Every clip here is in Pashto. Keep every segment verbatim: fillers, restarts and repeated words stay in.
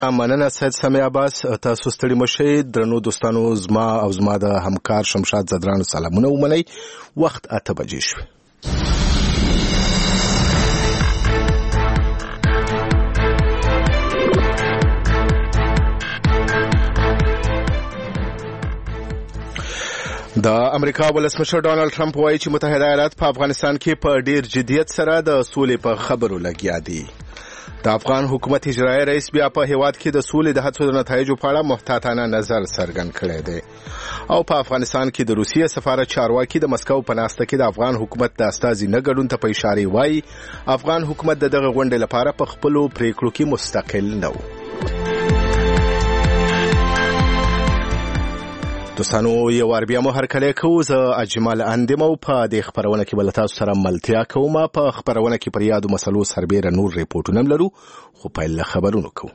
مننه سید سامي عباس. تاسو ستړي مشئ درنو دوستانو، زما او زما د همکار شمشاد زدران سلامونه ومنئ. وخت اته بجې شوې. د امریکا ولسمشر ډانلډ ټرمپ وایي چې متحده ایالات په افغانستان کې په ډیر جدیت سره د سولې په خبرو لګیا دي. د افغان حکومت اجرایي رئیس بیا په هیواد کې د سولې د هڅو د نتایجو په اړه محتاطانه نظر څرګند کړی دی او په افغانستان کې د روسیې سفارت چارواکي د مسکو په ناسته کې د افغان حکومت د استازي نه ګډون ته په اشاره وایي افغان حکومت د دغه غونډې لپاره په خپلو پریکړو کې مستقل نه و. دوستانو یو وار بیا مو هرکلی کوو. زه اجمل اندیم او په دې خپرونه کې بل تاسو سره ملتیا کوم. په خپرونه کې پر یادو مسلو سربېره نور ریپورټونه هم لرو، خو پیل له خبرونو کوو.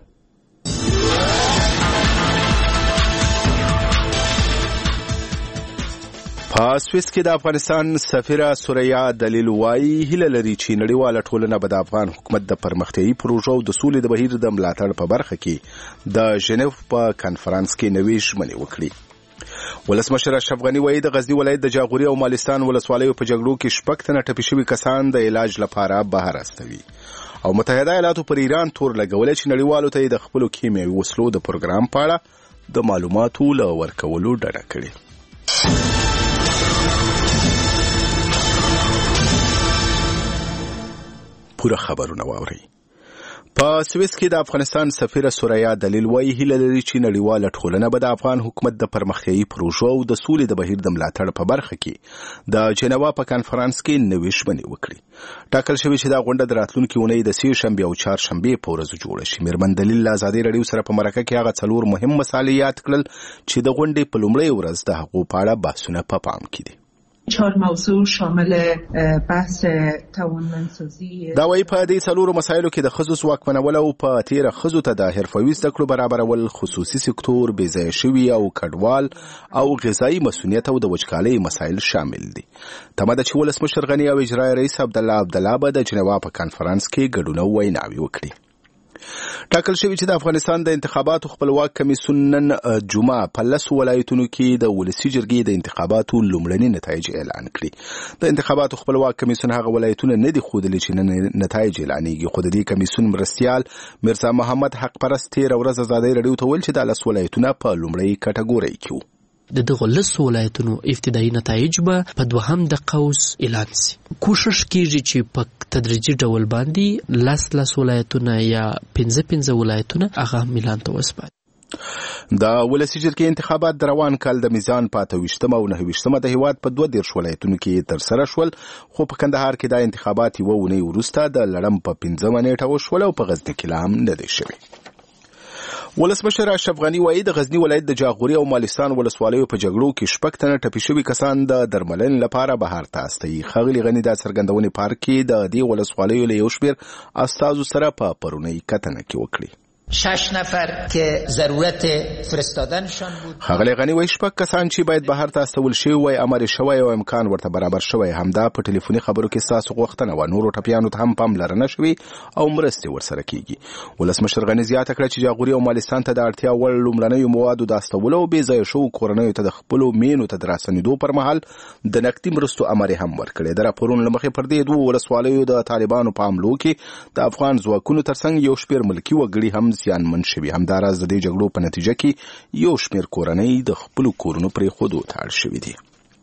په سویس کې د افغانستان سفیره سوریا دلیل وایي هیله لري چې نړیواله ټولنه به د افغان حکومت د پرمختیایي پروژو او د سولې د بهیر د ملاتړ په برخه کې د ژنیو په کنفرانس کې نوې ژمنې وکړي. ولسمشر اشرف غني وایي د غزنی ولایت د جاغوري او مالستان ولسوالیو په جګړو کې شپږ تنه ټپي شوي کسان د علاج لپاره بهر استوي او متحده ایالاتو پر ایران تور لګولې چې نړیوالو ته د خپلو کیمیاوي وسلو د پروګرام په اړه د معلوماتو له ورکولو ډډه کړې. پوره خبرونه واورئ. په سویس کې د افغانستان سفیره سوریا دلیل وایي هیله لري چې نړیواله ټولنه به د افغان حکومت د پرمختیایي پروژو او د سولې د بهیر د ملاتړ په برخه کې د جنیوا په کنفرانس کې نوې ژمنې وکړي. ټاکل شوي چې دا غونډه د راتلونکي اونۍ د سې شنبې او چهارشنبې په ورځو جوړه شي. میرمن دلیل له ازادي راډیو سره په مرکه کې هغه څلور مهم مسایل یاد کړل چې د غونډې په لومړۍ ورځ د هغو په اړه بحثونه په پام کې دي. چهار موضوع شامل بحث توانمندسازی دا وایي په دې څلورو مسایلو کې د ښځو ځواکمنول او په تیره ښځو ته د حرفوي زده کړو برابرول، خصوصي سکتور، بې ځایه شوي او کډوال او غذایي مسؤلیت او د وچکالۍ مسایل شامل دي. تمه ده چې ولسمشر غني او اجرایي رئیس عبدالله عبدالله به د جنیوا په کنفرانس کې ګډون او ویناوې وکړي. ټاکل شوی چې د افغانستان د انتخاباتو خپلواک کمیسیون نن جمعه په لسو ولایتونو کې د ولسي جرګې د انتخاباتو لومړني نتایج اعلان کړي. د انتخاباتو خپلواک کمیسیون هغه ولایتونه نه دي ښودلي چې نن نتایج اعلانېږي، خو د دې کمیسیون مرستیال مرزا محمد حق پرست تېره ورځ ازادۍ راډیو ته وویل چې دا لس ولایتونه په لومړۍ کټګورۍ کې وو. د دغه لسو ولایتونو ابتدایي نتایج به په دوهم د قوس اعلان سي. کوشش کیږي چې په تدریجي ډول باندې لس لس ولایتونه یا پنځه پنځه ولایتونه هغه اعلان ته وسپاري. د ولسي جرګې انتخابات د روان کال د میزان په اته ویشتمه او نهه ویشتمه د هیواد په دوه دېرش ولایتونو کې ترسره شول، خو په کندهار کې دا انتخابات یوه اونۍ وروسته د لړم په پنځمه نیټه وشول او په غزني کې لا هم نه دی شوی. ولسمشر اشرف غني وایي د غزنی ولایت د جاغوري او مالستان ولسوالیو په جګړو کې شپږ تنه ټپي شوي کسان د درملنې لپاره بهر ته استوي. ښاغلي غني دا څرګندونې پارک کې د دې ولسوالیو له یو شمېر استازو سره په پرونۍ کتنه کې وکړي. شش نفر که ضرورت فرستادنشان بود. ښاغلی غني وایي شپږ کسان چې باید بهر ته استول شوي وای امر شوی او امکان ورته برابر شوی، همدا په ټلیفوني خبرو کې ستاسو غوښتنه وه. نورو ټپیانو ته هم پاملرنه شوې او مرستې ورسره کیږي. ولسمشر غني زیاته کړه چې جاغوري او مالستان ته د اړتیا وړ لومړنیو موادو د استولو او بې ځایه شوو کورنیو ته د خپلو مینو ته د راستنېدو پر مهال د نقدي مرستو امر هم ورکړی. د راپورونو له مخې پر دې دوو ولسوالیو د طالبانو په حملو کې د افغان ځواکونو ترڅنګ یو شمېر ملکي وګړي هم زیانمن شوي. همداراز د دې جګړو په نتیجه کې یو شمېر کورنۍ د خپلو کورونو پرېښودو ته اړ شوي دي.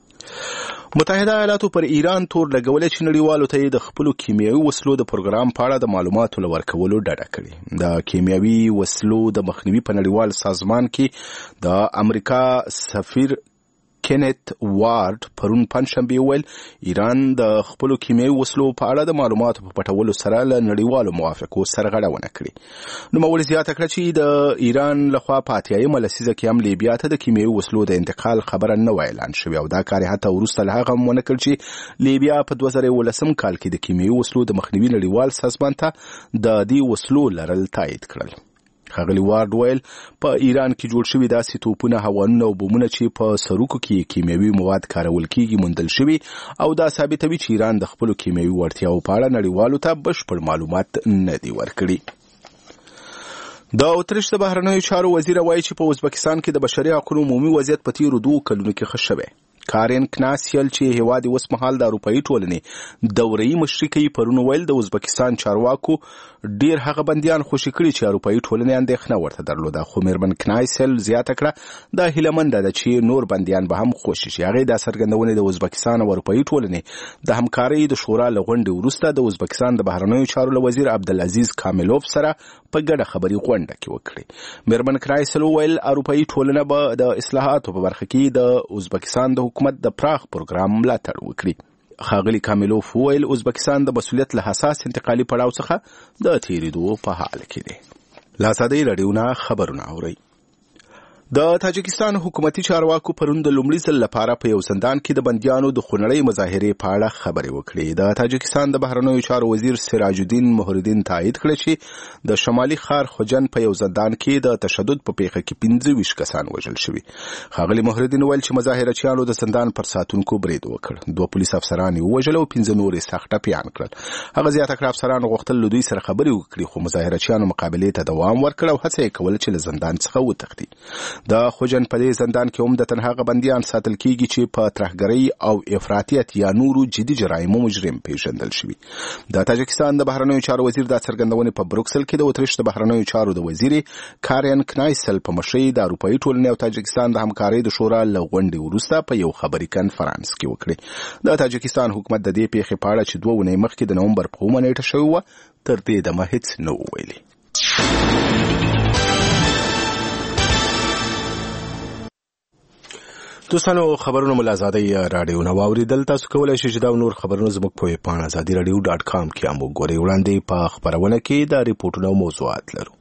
متحده ایالاتو پر ایران تور لګولې چې نړیوالو ته د خپلو کیمیاوي وسلو د پروګرام په اړه د معلوماتو له ورکولو ډډه کړې. د کیمیاوي وسلو د مخنیوي په نړیوال سازمان کې د امریکا سفیر کینت وارد پرون پنجشنبه ویل ایران د خپلو کیمیاوي وسلو په اړه د معلوماتو په پټولو سره له نړیوالو موافقو سرغړونه کړې. نوموړي زیاته کړه چې د ایران لخوا په اتیایمه لسیزه کې هم لیبیا ته د کیمیاوي وسلو د انتقال خبره نه وه اعلان شوې او دا کار یې حتی وروسته له هغه هم ونه کړ چې لیبیا په دوه زره یولسم کال کې د کیمیاوي وسلو د مخنیوي نړیوال سازمان ته د دې وسلو لرل تایید کړل. ښاغلي وارد ویل په ایران کې جوړ شوي داسې توپونه، هوانونه او بمونه چې په سروکو کې کیمیاوي مواد کارول کیږي موندل شوي او دا ثابتوي چې ایران د خپلو کیمیاوي وړتیاو په اړه نړیوالو ته بشپړ معلومات نه دي ورکړي. د اتریش د بهرنیو چارو وزیر وایي چې په ازبکستان کې د بشري حقوقو عمومي وضعیت په تیرو دوه کلونو کې ښه شوی. کارین کناسیل چې هیواد اوس مهال د اروپאי ټولنې دوره‌ای مشري کوي پرون ویل د ازبکستان چارواکو ډیر هغه بندیان خوشی کړي چې اروپאי ټولنې اندېښنه ورته درلوده، خو میرمن کناسیل زیاته کړه د هیلمند ده چې نور بندیان به هم خوشی شي. هغه د څرګندونې د ازبکستان او اروپאי ټولنې د همکارۍ د شورا لغونډې وروسته د ازبکستان د بهرنیو چارو وزیر عبدالعزیز کاملوف سره په ګډه خبري غونډه کې وکړي. میرمن کناسیل ویل اروپאי ټولنه به د اصلاحاتو په برخه کې د ازبکستان د حکومت د پراخ پروګرام ملاتړ وکړي. ښاغلي کاملوف ویل ازبکستان د مسؤلیت له حساس انتقالي پړاو څخه د تیریدو په حال کې دی. لا ساده رادیو نه خبرونه اوري. د تاجکستان حکومتي چارواکو پرون د لومړي ځل لپاره په یو زندان کې د بندیانو د خونړۍ مظاهرې په اړه خبرې وکړې. د تاجکستان د بهرنیو چارو وزیر سراج الدین مهردین تایید کړ چې د شمالي ښار خوجن په یو زندان کې د تشدد په پیښه کې پنځه ویشت کسان وژل شوي. ښاغلي مهردین ویل چې مظاهرچیانو د زندان پر ساتونکو برید وکړ، دوه پولیس افسران یې ووژل او پنځه نور یې سخت ټپیان کړل. هغه زیاته کړه افسرانو غوښتل له دوی سره خبرې وکړي، خو مظاهرچیانو مقابلې ته دوام ورکړ او هڅه یې کوله چې له زندان څخه وتښتي. د خوجن په دې زندان کې هم د تنهاغه بندیان ساتل کیږي چې په ترهګرۍ او افراطیت یا نورو جدي جرایمو مجرم پیژندل شوي. د تاجکستان د بهرنیو چارو وزیر د څرګندونې په بروکسل کې د اتریش د بهرنیو چارو د وزیر کارین کنایسل په مشرۍ د اروپאי ټولنې او تاجکستان د همکارۍ د شورا له غونډې وروسته په یو خبري کنفرانس کې وکړي. د تاجکستان حکومت د دې پیښې په اړه چې دوه ونې مخکې د نومبر په اوومه نیټه شوې وه تر دې دمه هېڅ نه و ویلي. دوستانو خبرونه مو له ازادۍ راډیو نه واورېدل. تاسو کولی شئ چې دا نور خبرونه زموږ په ویب پاڼه ازادي راډیو ډاټ کام کې هم وګورئ. وړاندې په خپرونه کې دا ریپورټونه او موضوعات لرو.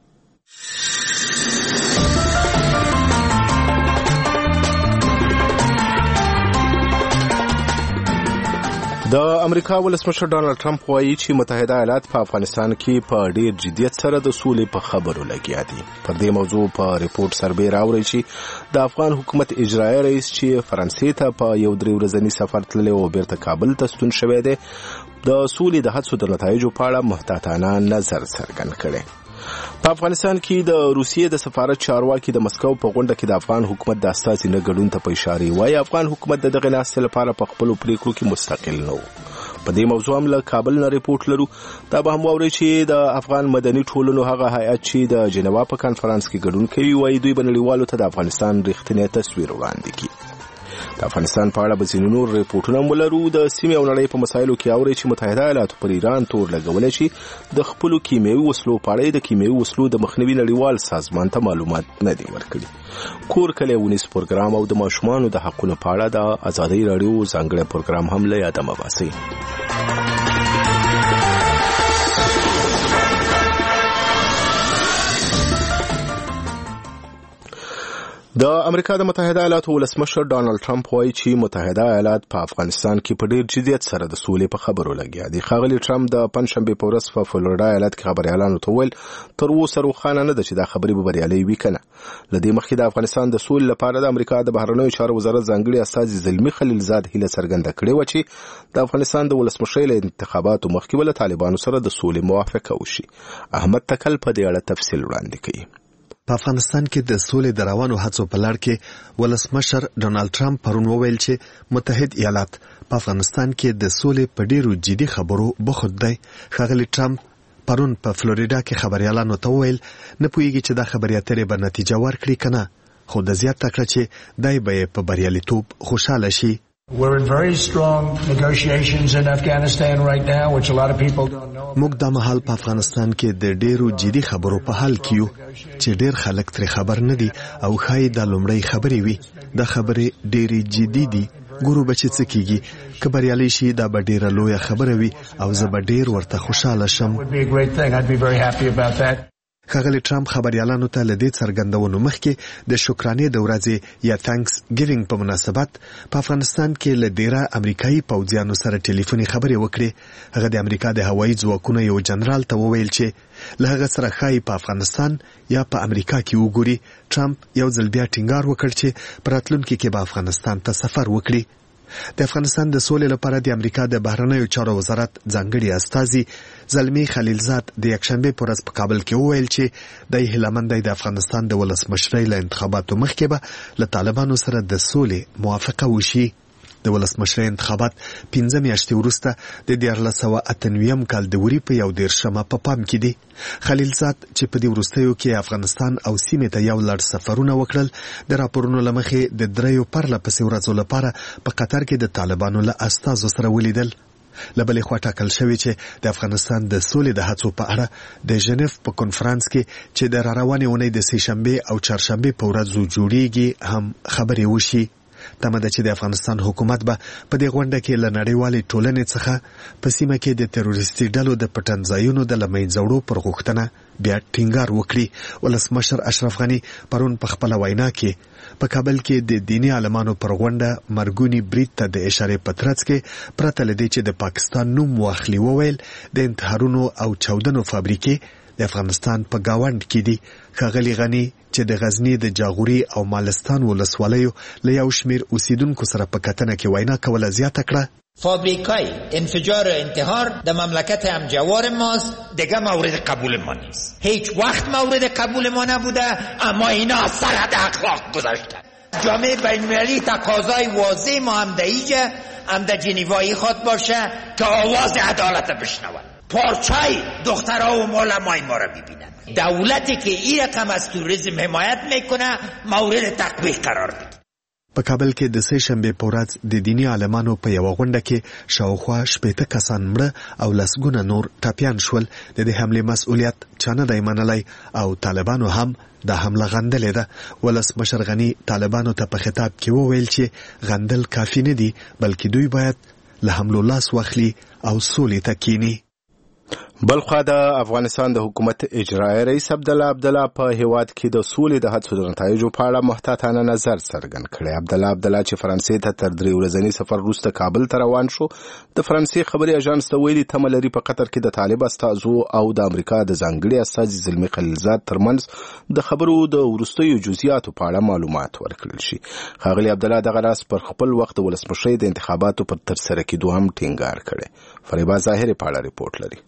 د امریکا ولسمشر ډانلډ ټرمپ وایي چې متحده ایالات په افغانستان کې په ډیر جدیت سره د سولې په خبرو لګیا دي. پر دې موضوع په ریپورت سربېره راوړی چې د افغان حکومت اجرایي رئیس چې فرانسې ته په یو درې ورځني سفر تللی او بیرته کابل ته ستون شوی دی د سولې د هڅو د نتایجو په اړه محتاطانه نظر څرګند کړی. په افغانستان کې د روسیې د سفارت چارواکي د مسکو په غونډه کې د افغان حکومت د استازي نه ګډون ته په اشاره وایي افغان حکومت د دغه ناستې لپاره په خپلو پریکړو کې مستقل نه و. په دې موضوع هم له کابل نه ریپورت لرو. دا به هم واورئ چې د افغان مدني ټولنو هغه هیئت چې د جنیوا په کنفرانس کې ګډون کوي وایي دوی به نړیوالو ته د افغانستان رښتینی تصویر وړاندې کړي. د افغانستان په اړه به ځینې نور ریپورټونه هم ولرو. د سیمې او نړۍ په مسایلو کې اورئ چې متحده ایالاتو پر ایران تور لګولی چې د خپلو کیمیاوي وسلو په اړه د کیمیاوي وسلو د مخنیوي نړیوال سازمان ته معلومات نه دي ورکړي. کور کلی ونیس پروګرام او د ماشومانو د حقونو په اړه د ازادۍ راډیو ځانګړی پروګرام هم له یاده مه باسئ. د امریکا د متحده ایالاتو ولسمشر ډانلډ ټرمپ وایي چې متحده ایالات په افغانستان کې په ډیر جدیت سره د سولې په خبرو لګیا دي. ښاغلي ټرمپ د پنځشنبې په ورځ په فلوریډا ایالت کې خبريالانو ته ویل تر اوسه روښانه نه ده چې دا خبرې به بریالۍ وي که نه. له دې مخکې د افغانستان د سولې لپاره د امریکا د بهرنیو چارو وزارت ځانګړي استازي زلمي خلیلزاد هیله څرګنده کړې وه چې د افغانستان د ولسمشرۍ له انتخاباتو مخکې به له طالبانو سره د سولې موافقه وشي. احمد تکل په دې اړه تفصیل وړاندې کوي. په افغانستان کې د سولې د روانو هڅو په لړ کې ولسمشر ډونالد ټرمپ پرون وویل چې متحد ایالات په افغانستان کې د سولې په ډیرو جدي خبرو بوخت دی. ښاغلي ټرمپ پرون په فلوریډا کې خبريالانو ته وویل نه پوهیږي چې دا خبرې اترې به نتیجه ورکړي که نه، خو د زیاته کړه چې دای به په بریالیتوب خوشاله شي. We're in very strong negotiations in Afghanistan right now, which a lot of people don't know. موږ د مهال په افغانستان کې د ډیرو جدي خبرو په حال کې یو چې ډیر خلک ترې خبر نه دي او خای د لومړی خبرې وي. دا خبرې ډېرې جدي دي. ګورو به چې څه کېږي. که بریالي شي دا به ډیره لویه خبره وي او زه به ډیر ورته خوشاله شم. ښاغلي ټرمپ خبريالانو ته له دې څرګندونو مخکې د شکرانې د ورځې یا تانکس ګیوینګ په مناسبت په افغانستان کې له ډیره امریکایي پوځیانو سره ټلیفوني خبرې وکړې. هغه د امریکا د هوایي ځواکونو یو جنرال ته وویل چې له هغه سره ښایي په افغانستان یا په امریکا کې وګوري. ټرمپ یو ځل بیا ټینګار وکړ چې په راتلونکي کې به افغانستان ته سفر وکړي. د افغانستان د سولې لپاره د امریکا د بهرنیو چارو وزارت ځانګړي استازي زلمی خلیلزاد د یکشنبه په ورځ په کابل کې وویل چې د هیلمند د افغانستان د ولسمشرۍ له انتخاباتو مخکې به له طالبانو سره د سولې موافقه وشي. د ولسمشرۍ انتخابات پنځه میاشتې وروسته د دیارلس سوه اته نویم کال د وري په یو دېرشمه په پام کې دي. خلیلزاد چې په دې وروستیو کې افغانستان او سیمې ته یو لړ سفرونه وکړل، د راپورونو له مخې د دریو پرله پسې ورځو لپاره په قطر کې د طالبانو له استازو سره ولیدل. له بلې خوا ټاکل شوی چې د افغانستان د سولې د هڅو په اړه د ژنیف په کنفرانس کې چې د راروانې اونۍ د سې شنبې او چهارشنبې په ورځو جوړیږي هم خبرې وشي. تمه ده چې د افغانستان حکومت به په دې غونډه کې له نړیوالې ټولنې څخه په سیمه کې د تروریستي ډلو د پټنځایونو د له منځه وړو پر غوښتنه بیا ټینګار وکړي. ولسمشر اشرف غني پرون په خپله وینا کې په کابل کې د دیني عالمانو پر غونډه مرګونی برید ته د اشارې په ترڅ کې پرته له دې چې د پاکستان نوم واخلي وویل د انتحارونو او چاودنو فابریکې د افغانستان په گاوند کې دي. ښاغلي غني چې د غزنی د جاغوري او مالستان ولسوالیو له یو شمیر اوسیدونکو سره په کتنه کې وینا کوله زیاته کړه. فابریکای انفجار و انتحار در مملکت همجوار ماست، دیگه مورد قبول ما نیست. هیچ وقت مورد قبول ما نبوده، اما اینا از سرحد اخلاق گذاشتن. جامعه بین‌المللی تقاضای واضح ما همدهیجه همده جنیوایی خواد باشه که آواز عدالت بشنود. پارچای دخترها و معلمای ما را ببینن. دولتی که این رقم از توریسم حمایت میکنه مورد تقبیح قرار بده. په کابل کې د سې شنبې په ورځ د دیني عالمانو په یوه غونډه کې شاوخوا شپېته کسان مړه او لسګونه نور ټپیان شول. د دې حملې مسؤلیت چا نه دی منلی او طالبانو هم دا حمله غندلې ده. ولسمشر غني طالبانو ته په خطاب کې وویل چې غندل کافي نه دي، بلکې دوی باید له حملو لاس واخلي او سولې ته کینی. بلخوا د افغانستان د حکومت اجرایي رئیس عبدالله عبدالله په هیواد کې د سولې د هڅو د نتایجو په اړه محتاطانه نظر څرګند کړی. عبدالله عبدالله چې فرانسې ته تر درې ورځني سفر وروسته کابل ته روان شو، د فرانسې خبري اژانس ته ویلي تمه لري په قطر کې د طالب استازو او د امریکا د ځانګړي استازي زلمی خلیلزاد ترمنځ د خبرو د وروستیو جزئیاتو په اړه معلومات ورکړل شي. ښاغلي عبدالله دغه راز پر خپل وخت د ولسمشرۍ د انتخاباتو پر ترسره کېدو هم ټینګار کړی. فریبا ظاهري په اړه ریپورټ لري.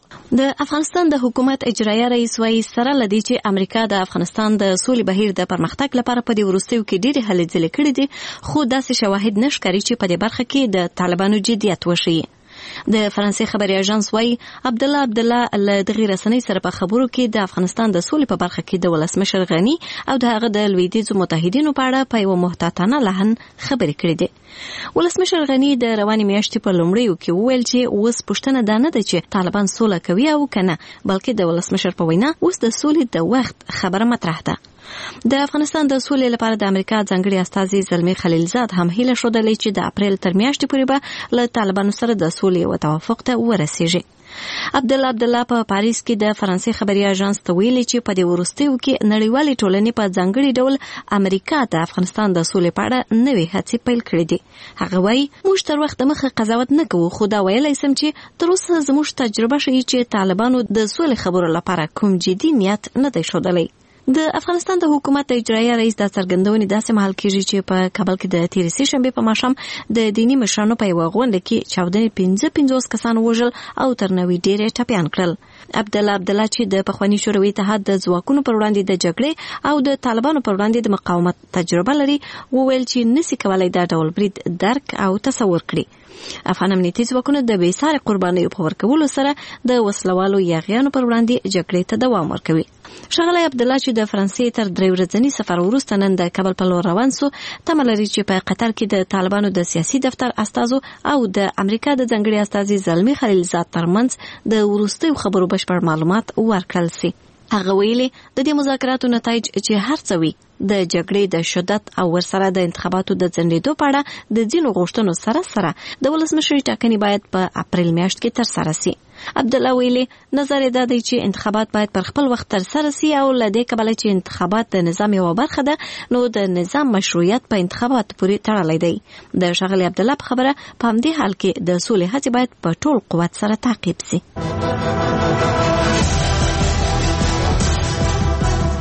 د افغانستان د حکومت اجرایي رئیس وايي سره لدی چې امریکا د افغانستان د سولې بهیر د پرمختګ لپاره په دې وروستیو کې ډېرې هلې ځلې کړې دي، خو داسې شواهد نه ښکاري چې په دې برخه کې د طالبانو جدیت وشي. د فرانسې خبري اژانس وايي عبدالله عبدالله له دغې رسنۍ سره په خبرو کې د افغانستان د سولې په برخه کې د ولسمشر غني او د هغه د لویدیځو متحدینو په اړه په یوه محتاطانه لحن خبرې کړې دي. ولسمشر غني د روانې میاشتې په لومړیو کې وویل چې اوس پوښتنه دا نه ده چې طالبان سوله کوي او کنه، بلکې د ولسمشر په وینا اوس د سولې د وخت خبره مطرح ده. د افغانستان د سولې لپاره د امریکا ځانګړي استازي زلمی خلیلزاد هم هیله ښودلې چې د اپریل تر میاشتې پورې به له طالبانو سره د سولې او توافق ته ورسیږي. عبدالله عبدالله په پاریس کې د فرانسې خبري اژانس ته ویلي چې په دې وروستیو کې نړیوالې ټولنې په ځانګړي ډول امریکا د افغانستان د سولې په اړه نوې هڅې پیل کړې دي. هغه وایي موږ تر وخت مخه قضاوت نه کوو، خو دا ویلی سم چې تر اوسه زموږ تجربه ښیي چې طالبانو د سولې خبرو لپاره کوم جدي نیت نه دی ښودلی. د افغانستان د حکومت اجرایي رئیس د څرګندونې داسې مهال کېږي چې په کابل کې د تېرې سې شنبې په ماښام د دیني مشرانو په یوه غونډه کې چاودنې پنځه پنځوس کسان وژل او تر نوي ډېرې ټپیان کړل. عبدالله عبدالله چې د پخواني شوروي اتحاد د ځواکونو پر وړاندې د جګړې او د طالبانو پر وړاندې د مقاومت تجربه لري، وویل چې نسي کولای دا ډول برید درک او تصور کړي. افغان امنیتي ځواکونه د بېسارې قربانیو په ورکولو سره د وسلوالو یاغیانو پر وړاندې جګړې ته دوام ورکوي. ښاغلی عبدالله چې د فرانسې تر درې ورځني سفر وروسته نن د کابل په لور روان سو، تمه لري چې په قطر کې د طالبانو د سیاسي دفتر استازو او د امریکا د ځانګړي استازي زلمی خلیلزاد ترمنځ د وروستیو خبرو بشپړ معلومات ورکړل سي. هغه ویلي د دې مذاکراتو نتایج چې هر څه وي د جګړې د شدت او ورسره د انتخاباتو د ځنډېدو په اړه د ځینو غوښتنو سره سره د ولسمشرۍ ټاکنې باید په اپریل میاشت کې ترسره سي. عبدالله ویلي نظر یې دا دی چې انتخابات باید پر خپل وخت ترسره سي او له دې کبله چې انتخابات د نظام یوه برخه ده، نو د نظام مشروعیت په انتخاباتو پورې تړلی دی. د ښاغلي عبدالله په خبره په همدې حال کې د سولې هڅې باید په ټول قوت سره تعقیب سي.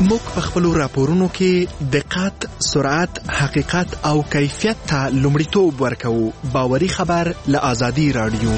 موږ په خپلو راپورونو کې دقت، سرعت، حقیقت او کیفیت ته لومړیتوب ورکوو. باوري خبر له آزادي رادیو.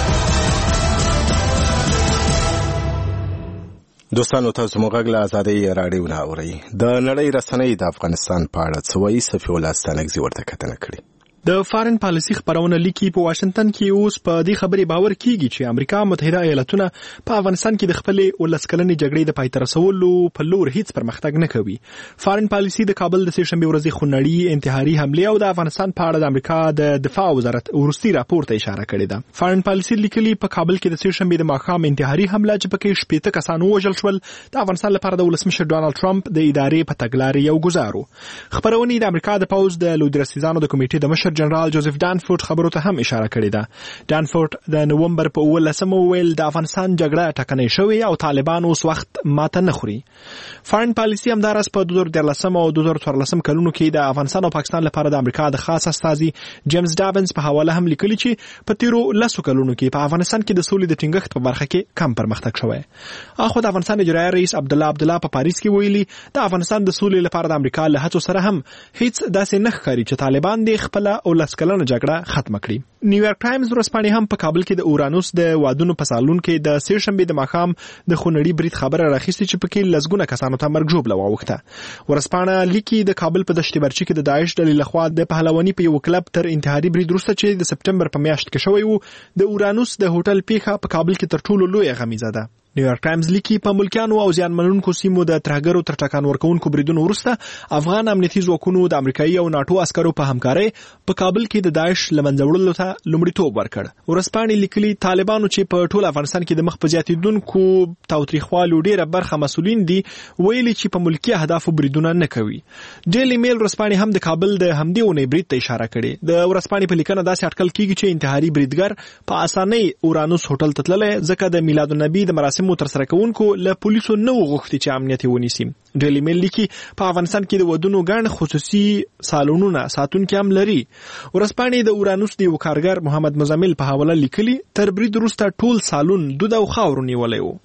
دوستانو تاسو موږ غږ له آزادي رادیو نه اورئ. د نړۍ رسنۍ د افغانستان په اړه څه وایي؟ صفي الله ستانکزي ورته کتنه کړې. د فارن پالیسي خبرونه لیکي په واشنگټن کې اوس په دې خبرې باور کیږي چې امریکا متحده ایالاتونه په افغانستان کې د خپلې ولس کلنې جګړې د پای ته رسولو په لور هیڅ پرمختګ نه کوي. فارن پالیسي د کابل د سه شنبه ورځې خونړۍ انتحاري حمله او د افغانستان په اړه د امریکا د دفاع وزارت وروستي راپور ته اشاره کړې ده. فارن پالیسي لیکلي په کابل کې د سه شنبه د ماښام انتحاري حمله چې پکې شپږ کسان وژل شول د افغانستان لپاره د ولسمشر ډونالد ټرمپ د ادارې په تګلارې یو ګزارو. خبرونه د امریکا د پوز د لودرسیزانو د کمیټې د مشر جنرال جوزف ډانفورد خبرو ته هم اشاره کړې ده. ډانفورد د نومبر په اوولسمه ویل د افغانستان جګړه ټکنۍ شوې او طالبان اوس وخت ماته نه خوري. فارن پالیسي همدارس په دوه زره دیارلسم او دوه زره څوارلسم کلونو کې د افغانستان او پاکستان لپاره د امریکا د خاص استازي جیمز ډابنز په حواله هم لیکلي چې په تیرو لسو کلونو کې په افغانستان کې د سولې د ټینګښت په برخه کې کم پرمختګ شوی. اخو د افغانستان اجرایي رئیس عبدالله عبدالله په پاریس کې ویلي د افغانستان د سولې لپاره د امریکا له هڅو سره هم هیڅ داسې نه ښکاري چې طالبان د خپل او لسکلنه جګړه ختم کړي. نیویارک ټایمز ورځپاڼې هم په کابل کې د اورانوس د وادونو په سالون کې د سه شنبه د ماښام د خونړي برید خبره راخیستې چې پکې لسګونه کسانو ته مرګ ژوبله واوښته. ورځپاڼه لیکي د کابل په دشت برچي کې د داعش ډلې لخوا د پهلواني په یو کلب تر انتحاري برید وروسته چې د سپټمبر په میاشت کې شوی و د اورانوس د هوټل پیښه په کابل کې تر ټولو لویه غمیزه ده. نیویارک ټایمز لیکي په ملکیانو او زیانمنونکو سیمو د ترهګرو تر ټکان ورکوونکو بریدونو وروسته افغان امنیتي ځواکونو د امریکایي او ناټو عسکرو په همکارۍ په کابل کې د داعش له منځه وړلو ته لومړیتوب ورکړ. ورځپاڼې لیکلي طالبانو چې په ټول افغانستان کې د مخ په زیاتېدونکو تاوتریخوالو ډېره برخه مسؤلین دي ویلي چې په ملکي اهدافو بریدونه نه کوي. ډیلی میل ورځپاڼې هم د کابل د همدې اونۍ برید ته اشاره کړې. د ورځپاڼې په لیکنه داسې اټکل کیږي چې انتحاري بریدګر په اسانۍ اورانوس هوټل ته تللی ځکه د میلاد النبي د مراسمو ترسره کوونکو له پولیسو نه وغوښتي چې امنیت ونیسي. ډیلی میل لیکي په افغانستان کې د ودونو ګڼ خصوصي سالونونه ساتونکي هم لري. ورځپاڼې د اورانوس د یو کارګر محمد مزمل په حواله لیکلي تر برید وروسته ټول سالون دود او خاورو نیولی و.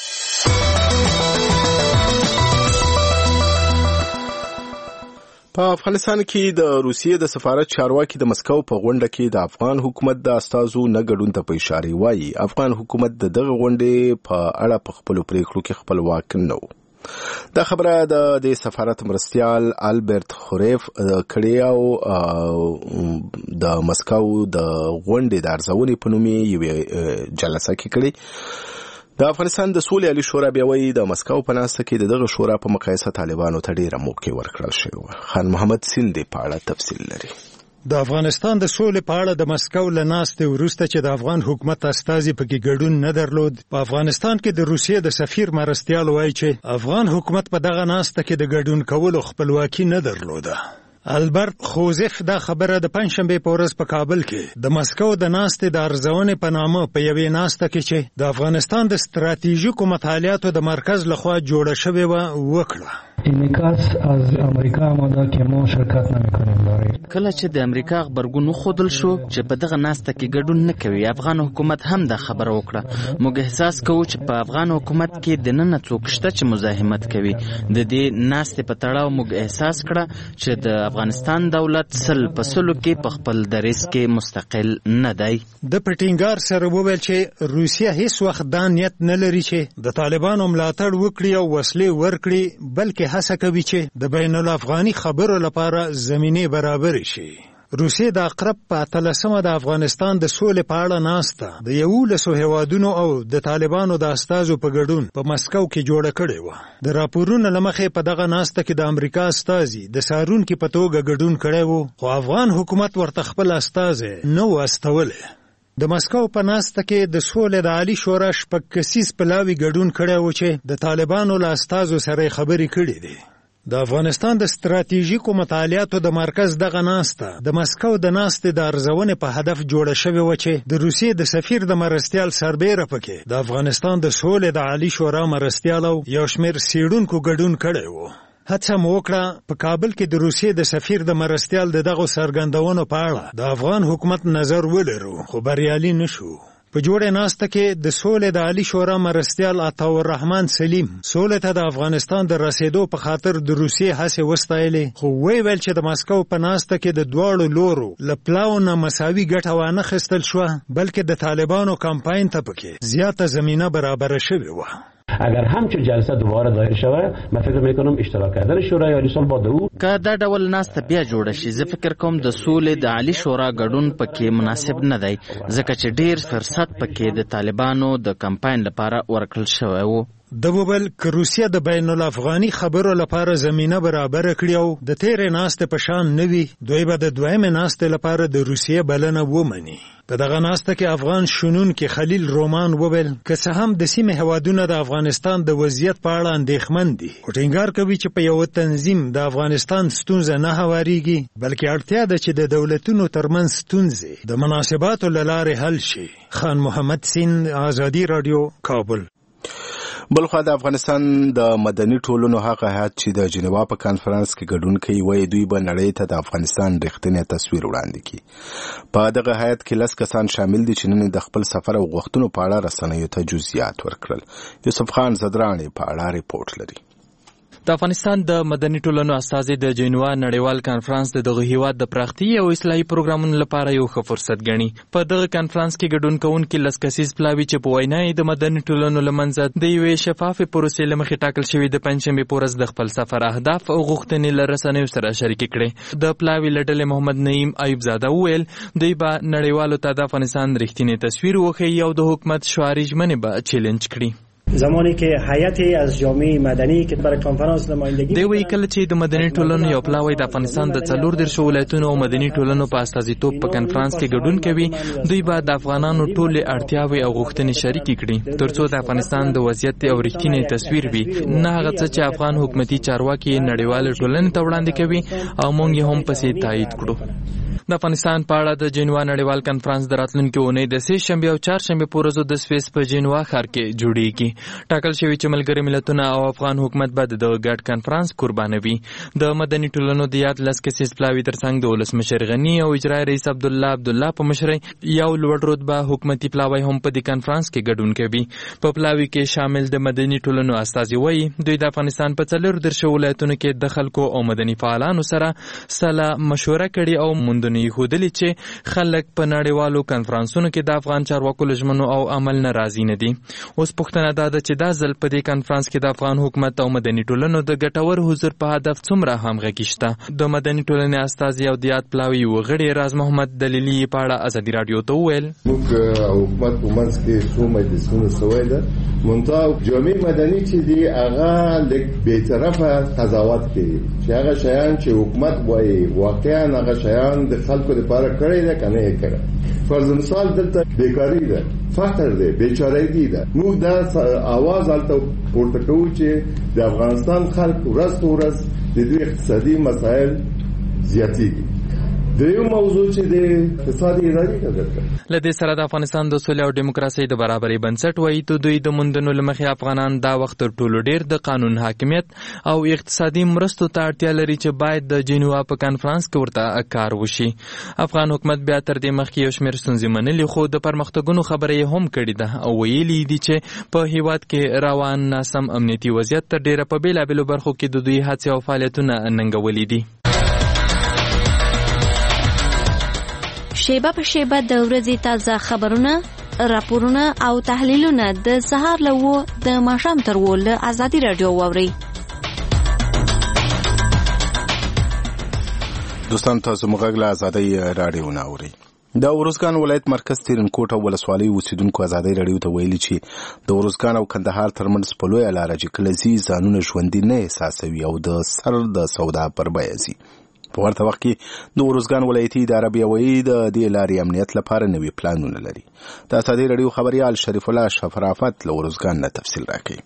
په افغانستان کې د روسیې د سفارت چارواکي د مسکو په غونډه کې د افغان حکومت د استازو نه ګډون ته په اشاره وایي افغان حکومت د دغه غونډې په اړه په خپل پریکړو کې خپلواک نه و. دا خبره د سفارت مرستیال البرت خوریف کړې او د مسکو د غونډې د ارزونې په نوم یوې جلسه کې کړې. د افغانستان د سولې عالی شورا بیا وایي د مسکو په ناسته کې د دغه شورا په مقایسه طالبانو ته ډیره موقع ورکړل شوې. خان محمد سیندي په اړه تفصیل لري. د افغانستان د سولې په اړه د مسکو له ناستې وروسته چې د افغان حکومت استازي پکې ګډون نه درلود، په افغانستان کې د روسیې د سفیر مرستیال وایي چې افغان حکومت په دغه ناسته کې د ګډون کولو خپلواکي نه درلوده. البرت خوزف دا خبره د پنځشنبه په ورځ په کابل کې د مسکو د ناستې د ارزونې په نامه په یوې ناسته کې چې د افغانستان د ستراتیژیکو مطالعاتو د مرکز لخوا جوړه شوې وه وکړه. انعکاس از امریکا آمده که ما شرکت نمی‌کنیم برای کله چې د امریکا خبرګون خودل شو چې په دغه ناسته کې ګډون نه کوي افغان حکومت هم دا خبره وکړه. موږ احساس کوو چې په افغان حکومت کې د نن څوک شته چې مزاحمت کوي. د دې ناستې په تړاو موږ احساس کړه چې د افغانستان دولت سل په سلو کې په خپل دریځ کې مستقل نه دی. د پټینګار سره وویل چې روسیه هیڅ وخت دا نیت نه لري چې د طالبانو ملاتړ وکړي او وسلې ورکړي، بلکې هڅه کوي چې د بین الافغاني خبرو لپاره زمینه برابر شي. روسیې د اقرب په اتلسمه د افغانستان د سولې په اړه ناسته د یولسو هیوادونو او د طالبانو د استازو په ګډون په مسکو کې جوړه کړې وه. د راپورونو له مخې په دغه ناسته کې د امریکا استازي د څارونکي په توګه ګډون کړی و، خو افغان حکومت ورته خپل استازی نه و استولی. د مسکو په ناسته کې د سولې د عالی شورا شپږ کسیز پلاوي ګډون کړی و چې د طالبانو له استازو سره خبرې کړې دي. د افغانستان د ستراتیژیکو مطالعاتو د مرکز دغه ناسته د مسکو د ناستې د ارزونې په هدف جوړه شوې وه چې د روسیې د سفیر د مرستیال سربیره پکې د افغانستان د سولې د عالی شورا مرستیال او یو شمېر څېړونکو ګډون کړی و. هڅه مو وکړه په کابل کې د روسیې د سفیر د مرستیال د دغو څرګندونو په اړه د افغان حکومت نظر ولرو، خو بریالي نشو. په جوړه ناسته کې د سولې د عالی شورا مرستیال عطا الرحمن سلیم سولې ته د افغانستان د رسیدو په خاطر د روسیې هڅې وستایلې، خو وی ویل چې د ماسکو په ناسته کې د دواړو لورو له پلاو نه مساوي ګټه وانه خیستل شوه، بلکې د طالبانو کمپاین ته پکې زیاته زمینه برابر شوې وه. اگر همچون جلسه دوباره دایر شود من فکر میکنم اشتراک کردن شورای عالی صلح با او که دا ډول ناسته بیا جوړه شي، زه فکر کوم د سولې د عالی شورا ګډون پکې مناسب نه دی، ځکه چې ډیر فرصت پکې د طالبانو د کمپاین لپاره ورکړل شوی و. د وبل که روسیه د بین الافغاني خبرو لپاره زمینه برابر کړی او د تیرې ناستې په شان نه وي، دوی به د دویمې ناستې لپاره د روسیې بلنه ومني. په دغه ناسته کې افغان شنونکي خلیل رومان وویل که څه هم د سیمې هیوادونه د افغانستان د وضعیت په اړه اندېښمن دي، خو ټینګار کوي چې په یو تنظیم د افغانستان ستونزه نه هوارېږي، بلکې اړتیا ده چې د دولتونو ترمنځ ستونزې د مناسباتو له لارې حل شي. خان محمد سین، آزادي راډیو، کابل. بلخوا د افغانستان د مدني ټولنو هغه هیات چې د جنیوا په کانفرنس کې ګډون کوي وایي دوی به نړۍ ته د افغانستان رښتینی تصویر وړاندې کړي. په دغه هیات کې لس کسان شامل دي چې نن د خپل سفر او غوښتنو په اړه رسنیو ته جزئیات ورکړل. یوسف خان زدرانی په اړه ریپورت لري. د افغانستان د مدني ټولنو استازي د جنیوا نړیوال کانفرنس د دغه هیواد د پراختیا او اصلاحي پروګرامونو لپاره یو ښه فرصت ګڼي. په دغه کانفرنس کې ګډون کوونکي لس کسیز پلاوي چې په وینا یې د مدني ټولنو له منځه د یوې شفافې پروسې له مخې ټاکل شوي د پنجشنبې په ورځ د خپل سفر اهداف او غوښتنې له رسنیو سره شریکې کړې. د پلاوي له ډلې محمد نعیم ایوب زاده وویل دوی به نړیوالو ته د افغانستان رښتینی تصویر وښیي او د حکومت شعاري ژمنې به چیلنج کړي. زمانی که هیئتی از جامعه مدنی که برای کنفرانس نمایندگی دی وی کله چې د مدني ټولنو یو پلاوی د افغانستان د څلور دیرشو ولایتونو او مدني ټولنو په استازیتوب په کنفرانس کې ګډون کوي، دوی به د افغانانو ټولې اړتیاوې او غوښتنې شریکې کړي ترڅو د افغانستان د وضعیت او رښتینی تصویر وي، نه هغه څه چې افغان حکومتي چارواکي نړیوال ټولنې ته وړاندې کوي او موږ یې هم پسې تایید کړو. د افغانستان په اړه د جنیوا نړیوال کانفرنس د راتلونکي اونۍ د سې شنبې او چهارشنبې په ورځو د سویس په جنیوا ښار کې جوړیږي. ټاکل شوي چې ملګري ملتونه او افغان حکومت به د دغه ګډ کانفرنس قربانوي. د مدني ټولنو د یاد لس کسیز پلاوي ترڅنګ د ولسمشر غني او اجرایي رئیس عبدالله عبدالله په مشرۍ یو لوړ رتبه حکومتي پلاوی هم په دې کانفرنس کې ګډون کوي. په پلاوي کې شامل د مدني ټولنو استازي وایي دوی د افغانستان په څلور دیرشو ولایتونو کې د خلکو او مدني فعالانو سره سلا مشوره کړې او موندنې یې ښودلې چې خلک په نړیوالو کنفرانسونو کې د افغان چارواکو له ژمنو او عمل نه راضي نه دي. اوس پوښتنه دا ده چې دا ځل په دې کنفرانس کې د افغان حکومت او مدني ټولنو د ګټور حضور په هدف څومره همغږي شته. د مدني ټولنې استازي او د یاد پلاوي وغړي راز محمد دلیلي په اړه ازادي راډیو ته وویل موږ حکومت په منځ کې څو مجلسونه سوی ده منتها جامعه مدني چې دی هغه لږ بیطرفه قضاوت کوي چې هغه شیان چې حکومت وایي واقعا هغه شیان د خلکو لپاره کړی ده که نه یې کړی. فرض مثال دلته بیکاري ده، فقر ده، بیچارهګي ده. موږ دا आवाज هلته پورته کوو چې د افغانستان خلک ورځ په ورځ د دوی اقتصادي مسایل زیاتېږي. دیو موضوع چې د اقتصادي ادارې ده. له دې سره د افغانستان د سولې او ډیموکراسۍ د برابرۍ بنسټ وایي ته دوی د موندنو له مخې افغانان دا وخت تر ټولو ډېر د قانون حاکمیت او اقتصادي مرستو ته اړتیا لري چې باید د جنیوا په کانفرنس کې ورته کار وشي. افغان حکومت بیا تر دې مخکې یو شمېر ستونزې منلې خو د پرمختګونو خبره یې هم کړې ده او ویلي دي چې په هیواد کې روان ناسم امنیتي وضعیت تر ډېره په بېلابېلو برخو کې د دوی هڅې او فعالیتونه ننګولي دي. شیبه په شیبه د ورځې تازه خبرونه، راپورونه او تحلیلونه د سهار له وو د ماښام تر وو له ازادي راډیو واورئ. دوستان تاسو موږ له ازادي راډیو نه اورئ. د ورزګان ولایت مرکز تیرنکوټ او ولسوالۍ اوسیدونکو ازادي راډیو ته ویلي چې د ورزګان او کندهار ترمنځ په لویه لاره چې کله ځي ځانونه ژوندي نه احساسوي او د سر د سودا پر بیه ځي. په ورته وخت کې د ورزګان ولایتي اداره بیا وایي د دې لارې امنیت لپاره نوي پلانونه لري. د ازادي راډیو خبریال شریف الله شفرافت له ورزګان نه تفصیل راکوي.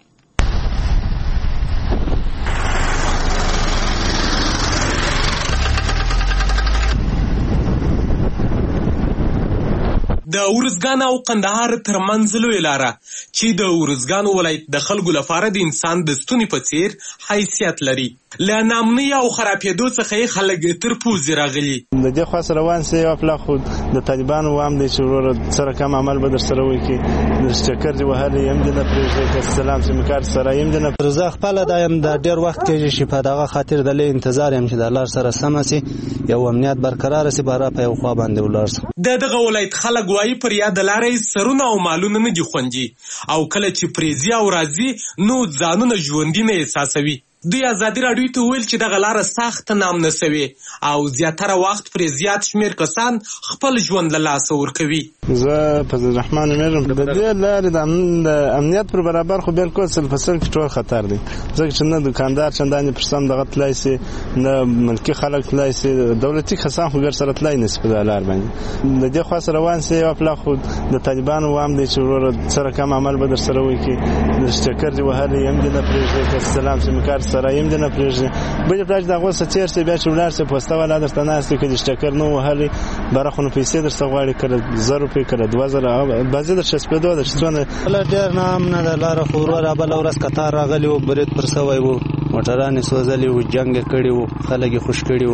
د ورزګان او قندهار ترمنځ لویه لاره چې د ورزګان ولایت د خلکو لپاره د انسان د ستوني په څیر حیثیت لري. له نامنۍ او خرابېدو څخه یې خلک تر پوزې راغلي. د دې خواس روان سي او پلا خود د طالبانو وام دی چې وروره سره کم عمل به در سره وکړي د چکر دې وهلی یم دې نه پرېږدي که سلام سیم کارت سره یم دې نه. زه خپله دا یم د ډېر وخت کېږي چې په دغه خاطر د لوی انتظار یم چې د لار سره سمه سي یو امنیت برقراره سي بهر په یو خوا باندې ولاړ سم. د دغه ولایت خلک وایي پر یاد لارې سرونه او مالونه نه دي خوندي او کله چې پریزي او راځي نو ځانونه ژوندي نه احساسوي. دوی ازادي راډیو ته ویل چې دغه لاره سخت نام نه سوي او زیاتره وخت پرې زیات شمیر کسان خپل ژوند له لاسه ورکوي. زه فضل الرحمن امیرم. د دې لارې د امنیت پر برابر خو بالکل سل په سل کې ټول خطر دی ځکه چې نه دکاندار چندانې پر سم دغه تلای سي نه ملکي خلک تلای سي دولتي کسان خو ګر سره تلای نسي په لار باندې. د دې خوا سره روان سي او پلا خو د طالبانو وام دی چې وروره سره کم عمل به در سره وکړي د چکر دې وهلی یم دې نه پرېږدي که سلام سیم کارت سره یم دې نه پرېږدي بلې پلاش د هغو څه تېر سي بیا چې ولاړ سي پوسته والا درته ناست وي که د چکر نه وهلی بره خو نو پیسې درڅه غواړي کله زر روپۍ کله دوه زره بعضې در شسپېدو ده چې څونه بله ډېر ناامنه ده لاره خو وروره بله ورځ قطار راغلی و برید پر سوی و موټران یې سوځلي وو جنګ یې کړي وو خلک یې خوش کړي وو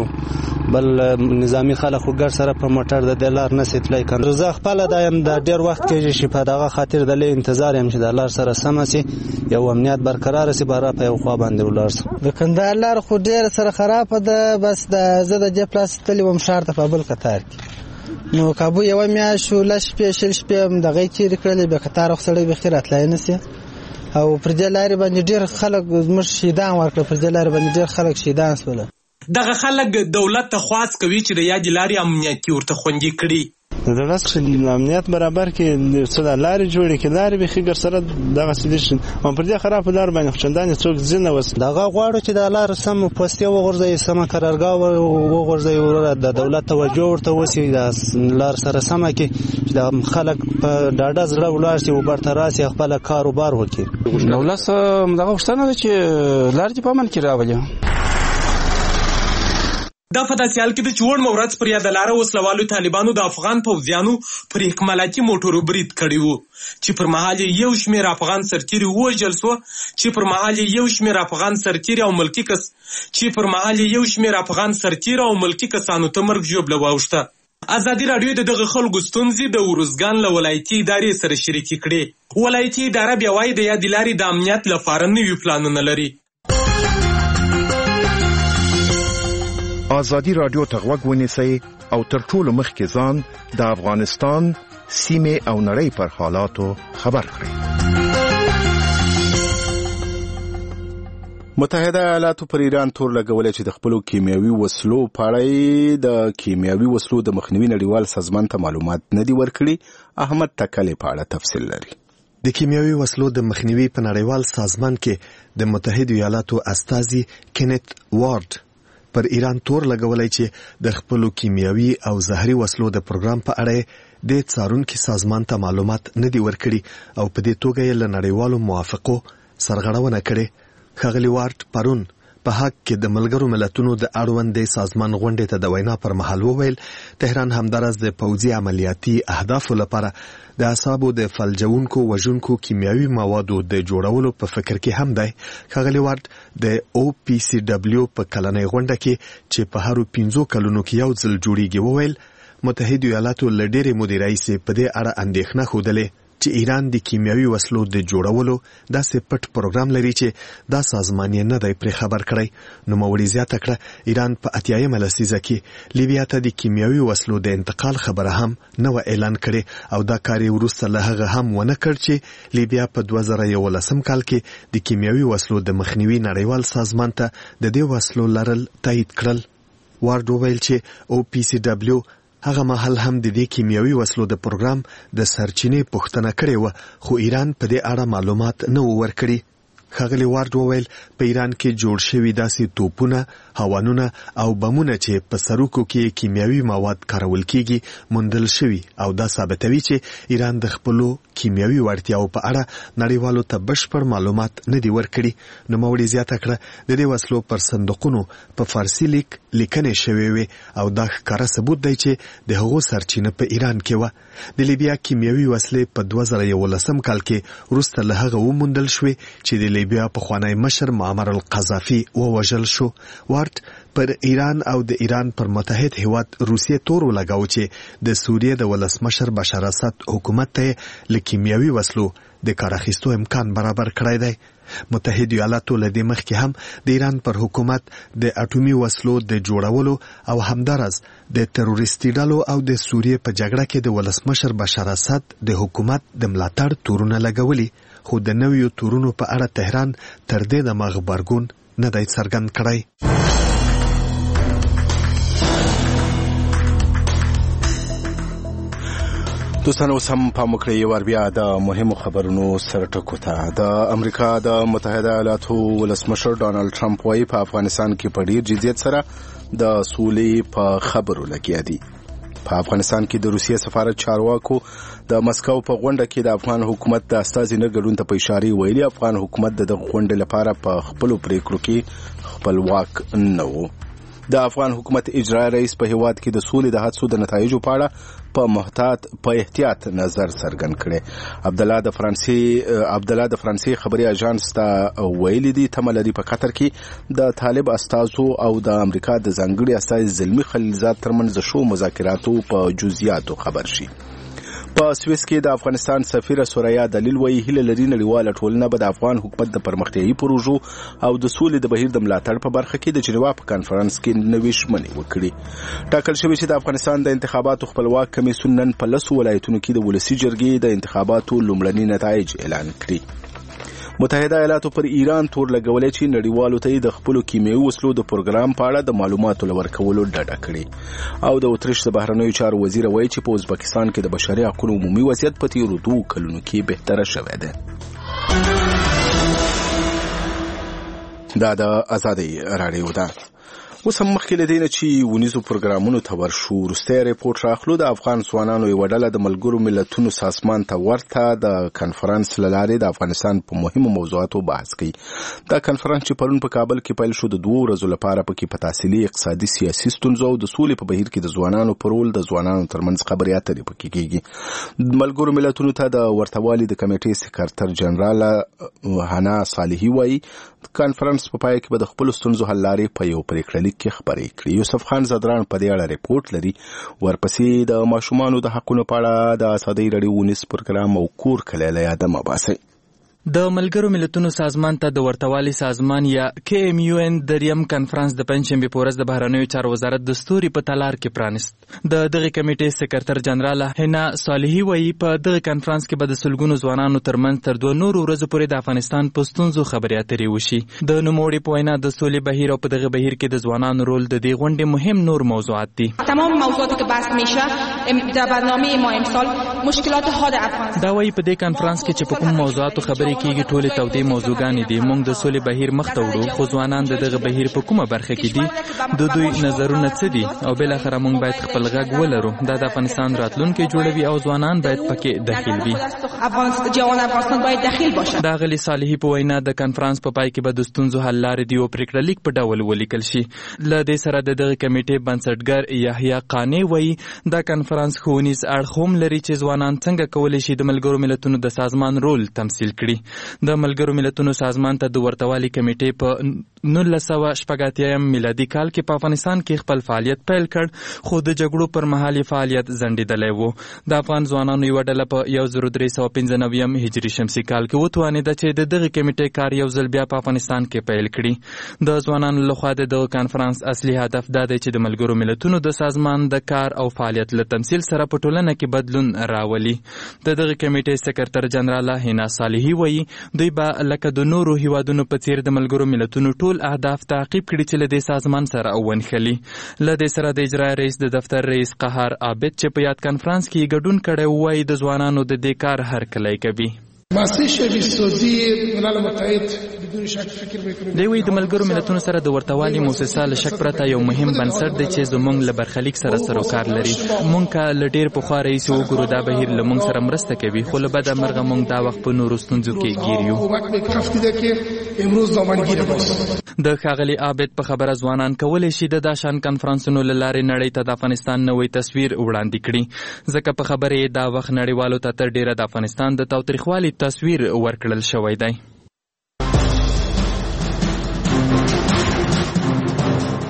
بل نظامي خلک خو ګډ سره په موټر د دې لار نسي تللی کنه. زه خپله دا یم د ډېر وخت کېږي چې په دغه خاطر د لوی انتظار یم چې د لار سره سمه سي یو امنیت برقراره سي بهر په یو خوا باندې ولاړ سم. د کندهار لار خو ډېره سره خرابه ده بس د زه د دې پلاس تللی وم ښار ته په بل قطار کې نو کابو یوه میاشت شو لس شپې شل شپې هم دغه یې تېرې کړلې بیا قطار خو سړی بیخي راتلی نه سي او پر دې لارې باندې ډېر خلک زموږ شهیدان ورکړه پر دې لارې باندې ډېر خلک شهیدان سوله. دغه خلک دولت ته خواست کوي چې د یادې لارې امنیتي ورته خوندي کړي. د دولت چې امنیت برابر کړي څه د لارې جوړې کړي لارې بیخي ګر سره دغسې دي او پر دې خرابه لار باندې خو چندانې څوک ځي نه اوس دغه غواړو چې د لار سم پوستې وغورځوي سمه قرارګاه وغورځوي وروره د دولت توجه ورته وسي د لار سره سمه کړي چې د خلک په ډاډه زړه ولاړ سي او برته راسي خپله کاروبار وکړي. دولت دغه غوښتنه ده چې لارې دې په امن کې راولي. دا په داسې حال کې ده چې وړمه ورځ پر یاده لاره وسلوالو طالبانو د افغان پوځیانو پر اکمالاتي موټرو برید کړی و چې پر مهال یو شمېر افغان سرتیري ووژل سوه چې پر مهال یو شمېر افغان سرتیري او ملکي کس چې پر مهال یو شمېر افغان سرتیري او ملکي کسانو ته مرګ ژوبله واوښته. ازادي راډیو د دغه خلکو ستونزې د ارزګان له ولایتي ادارې سره شریکې کړې. ولایتي اداره بیا وایي د یادې لارې د امنیت لپاره نوي پلانونه لري. ازادي راډیو ته غوږ ونیسئ او تر ټولو مخکې ځان د افغانستان سیمې او نړۍ پر حالاتو خبر کړئ. متحده ایالاتو پر ایران تور لګولې چې د خپلو کیمیاوي وسلو په اړه د کیمیاوي وسلو د مخنیوي نړیوال سازمان ته معلومات نه دي ورکړي. احمد تکلې په اړه تفصیل لري. د کیمیاوي وسلو د مخنیوي په نړیوال سازمان کې د متحده ایالاتو استازي کینت وارد پر ایران تور لګولای چې د خپلو کیمیاوي او زهري وسلو د پروګرام په اړه د څارونکو سازمان ته معلومات نه دی ورکړي او په دې توګه یې له نړیوالو موافقو سرغړونه کړې. ښاغلي وارد پرون په حق کې د ملګرو ملتونو د اړوندې سازمان غونډې ته د وینا پر مهال وویل تهران همدارس د پوځي عملیاتي اهدافو لپاره د اعصابو د فلجونکو وژونکو کیمیاوي موادو د جوړولو په فکر کې هم دی. ښاغلي وارد د او پی سی ډبلیو په کلنۍ غونډه کې چې په هرو پنځو کلونو کې یو ځل جوړیږي وویل متحده ایالاتو له ډېرې مودې راهیسې په دې اړه اندېښنه ښودلې چې ایران د کیمیاوي وسلو د جوړولو داسې پټ پروګرام لري چې دا سازمان یې نه دی پرې خبر کړی. نوموړي زیاته کړه ایران په اتیایمه لسیزه کې لیبیا ته د کیمیاوي وسلو د انتقال خبره هم نه و اعلان کړې او دا کار یې وروسته له هغه هم ونه کړ چې لیبیا په دوه زره یولسم کال کې د کیمیاوي وسلو د مخنیوي نړیوال سازمان ته د دې وسلو لرل تایید کړل. وارد وویل چې او پی سی ډبلیو هغه مهال هم د دې کیمیاوي وسلو د پروګرام د سرچینې پوښتنه کړې و خو ایران په دې اړه معلومات نه و ورکړي. ښاغلي وارد وویل په ایران کې جوړ شوي داسې توپونه هاوانونه او بمونه چې په سروکو کې کیمیاوي مواد کارول کیږي موندل شوي او دا ثابتوي چې ایران د خپلو کیمیاوي وړتیاو په اړه نړیوالو ته بشپړ معلومات نه دي ورکړي. نوموړي زیاته کړه د دې وسلو پر صندوقونو په فارسي لیک لیکنې شوې وې او دا ښکاره ثبوت دی چې د هغو سرچینه په ایران کې وه. د لیبیا کیمیاوي وسلې په دوه زره یولسم کال کې وروسته له هغه وموندل شوې چې د لیبیا پخوانی مشر معمر القذافي ووژل شو. وارد رابرټ پر ایران او د ایران پر متحد هیواد روسیې تور ولګاو چې د سوریې د ولسمشر بشار اسد حکومت ته له کیمیاوي وسلو د کار اخیستو امکان برابر کړی دی. متحد ایالاتو له دې مخکې هم د ایران پر حکومت د اټومي وسلو د جوړولو او همدارس د تروریستي ډلو او د سوریې په جګړه کې د ولسمشر بشار اسد د حکومت د ملاتړ تورونه لګولي، خو د نویو تورونو په اړه تهران تر دې دمه غبرګون نه دی څرګند کړی. دوستان اوس هم پام وکړئ یو وار بیا د مهمو خبرونو سره ټکو ته. د امریکا د متحده ایالاتو ولسمشر ډانلډ ټرمپ وايي په افغانستان کې په ډیر جدیت سره د سولې په خبرو لګیا دي. په افغانستان کې د روسیې سفارت چارواکو د مسکو په غونډه کې د افغان حکومت د استازي نه ګډون ته په اشاره ویلي افغان حکومت د غونډې لپاره په خپل پریکړو کې خپلواک نه و. د افغان حکومت اجرایي رئیس په هیواد کې د سولې د هڅو د نتایجو په اړه په محتاط په احتیاط نظر څرګند کړي. عبد الله د فرانسې عبد الله د فرانسې خبري اژانس ته ویلي دي تملري په قطر کې د طالب استازو او د امریکا د ځانګړي استازي زلمی خلیلزاد ترمنځ شو مذاکراتو په جزئیاتو خبر شي. په سویس کې د افغانستان سفیر سوریا دلیل وایي هیله لري نړیواله ټولنه به د افغان حکومت د پرمختیایي پروژو او د سولې د بهیر د ملاتړ په برخه کې د جنیوا په کانفرنس کې نوې ژمنې وکړي. ټاکل شوی چې د افغانستان د انتخاباتو خپلواک کمیسیون نن په لسو ولایتونو کې د ولسي جرګې د انتخاباتو لومړني نتایج اعلان کړي. متحده ایالاتو پر ایران تور لګولې چې نړیوالو ته د خپل کیمیاوي وسلو د پروګرام په اړه د معلوماتو لورکولو ډډه کړې. او د اتریش د بهرنیو چارو وزیر وایي چې په ازبکستان کې د بشري حقوقو عمومي وضعیت په تیرو دوه کلونو کې بهتره شوی دی. دا د ازادي رادیو ده. اوس هم مخکې له دې نه چې ونیزو پروګرامونو ته ورشو وروستی ریپورټ راخلو د افغان ځوانانو یوه ډله د ملګرو ملتونو سازمان ته ورته د کنفرانس له لارې د افغانستان په مهمو موضوعاتو بحث کوي. دا کنفرانس چې پرون په کابل کې پیل شو د دوو ورځو لپاره پکې په تحصیلي اقتصادي سیاسي ستونزو او د سولې په بهیر کې د ځوانانو په رول د ځوانانو ترمنځ خبرې اترې پکې کېږي. ملګرو ملتونو ته د ورتوالي د کمیټې سکرټر جنرال حنا صالحي وایي کانفرنس په پای کې به د خپل ستونزو حل لارې په یو پریکړه لیک کې خبرې کړي. یوسف خان زدران په دې اړه ریپورټ لري. ورپسې د ماشومانو د حقونو په اړه د ازادي رادیو ونیس پروګرام او کور کله له یاده مباحث. د ملګرو ملتونو سازمان ته د ورتوالي سازمان یا کې ایم یو ان دریم کانفرنس د پنځشنبه په ورځ د بهرنیو چارو وزارت دستوري په تالار کې پرانست. د دغه کمیټې سکرټر جنرال حنا صالحي وایي په دغه کانفرنس کې به د سلګونو ځوانانو ترمنځ تر دوه نورو ورځو پورې د افغانستان په ستونزو خبرې اترې وشي. د نوموړي په وینا د سولې بهیر او په دغه بهیر کې د ځوانانو رول د دې غونډې مهم نور موضوعات دي. تمام موضوعاتی که بحث میشه در برنامه ما امسال مشکلات حاد افغانستان. دا وایي په دې کانفرنس کې چې په کوم موضوعاتو خبرې کیږي ټولې تودې موضوعګانې دي. موږ د سولې بهیر مخ ته وړو خو ځوانان د دغه بهیر په کومه برخه کې دي، د دوی نظرونه څه دي او بل اخر موږ باید خپل غږ ولرو. دا د افغانستان راتلونکي جوړوي او ځوانان باید پکې داخل وي. جوان افغانستان باید داخل باشه. دا غلی صالحي په وینا د کانفرنس په پای کې به د ستونزو حل لارې دی او پریکړه لیک په ډول ولیکل شي. له دې سره د دغه کمیټې بنسټګر یحیی قانی وایي دا کانفرنس ښوونیز اړخ هم لري چې ځوانان څنګه کولی شي د ملګرو ملتونو د سازمان رول تمثیل کړي. د ملګرو ملتونو سازمان ته د ورتوالي کمیټې په نولس سوه شپږ اتیایم میلادي کال کې په افغانستان کې خپل فعالیت پیل کړ، خو د جګړو پر مهال فعالیت ځنډېدلی و. د افغان ځوانانو یوه ډله په یو زر درې سوه پنځه نوي هجري شمسي کال کې وتوانېده چې د دغه کمیټې کار یو ځل بیا په افغانستان کې پیل کړي. د ځوانانو لخوا د دغه کانفرنس اصلي هدف دا دی چې د ملګرو ملتونو د سازمان د کار او فعالیت له تمثیل سره په ټولنه کې بدلون راولي. د دغه کمیټې سکرټر جنرال حنا صالحي وایي دوی به لکه د نورو هیوادونو په څیر د ملګرو ملتونو ټول اهداف تعقیب کړي چې له دې سازمان سره ونښلي. له دې سره د اجرایي رئیس د دفتر رئیس قهار عابد چې په یاد کانفرنس کې ګډون کړی وایي د ځوانانو د دې کار هرکلی کوي. دوی د ملګرو ملتونو سره د ورتوالي موسسه له شک پرته یو مهم بنسټ دی چې زموږ له برخلیک سره سروکار لري. موږ که له ډېر پخوا راهیسې وګورو دا بهیر له موږ سره مرسته کوي، خو له بده مرغه موږ دا وخت په نورو ستونزو کې ګیر یو. د ښاغلي عابد په خبره ځوانان کولی شي د دا شان کنفرانسونو له لارې نړۍ ته د افغانستان نوی تصویر وړاندې کړي، ځکه په خبره یې دا وخت نړیوالو ته تر ډېره د افغانستان د تاوتریخوالي تصویر ورکړل شوی دی.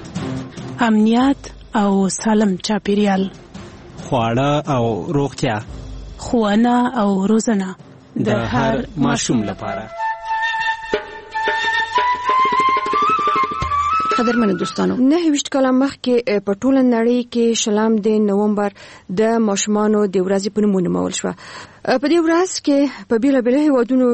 امنیت او سالم چاپیریال، خواړه او روغتیا، ښوونه او روزنه د هر ماشوم لپاره. قدرمنو دوستانو، نهه ویشت کاله مخکې په ټوله نړۍ کې شلم د نومبر د ماشومانو د ورځې په نوم ونومول شوه. په دې ورځ کې په بیلابیلو هیوادونو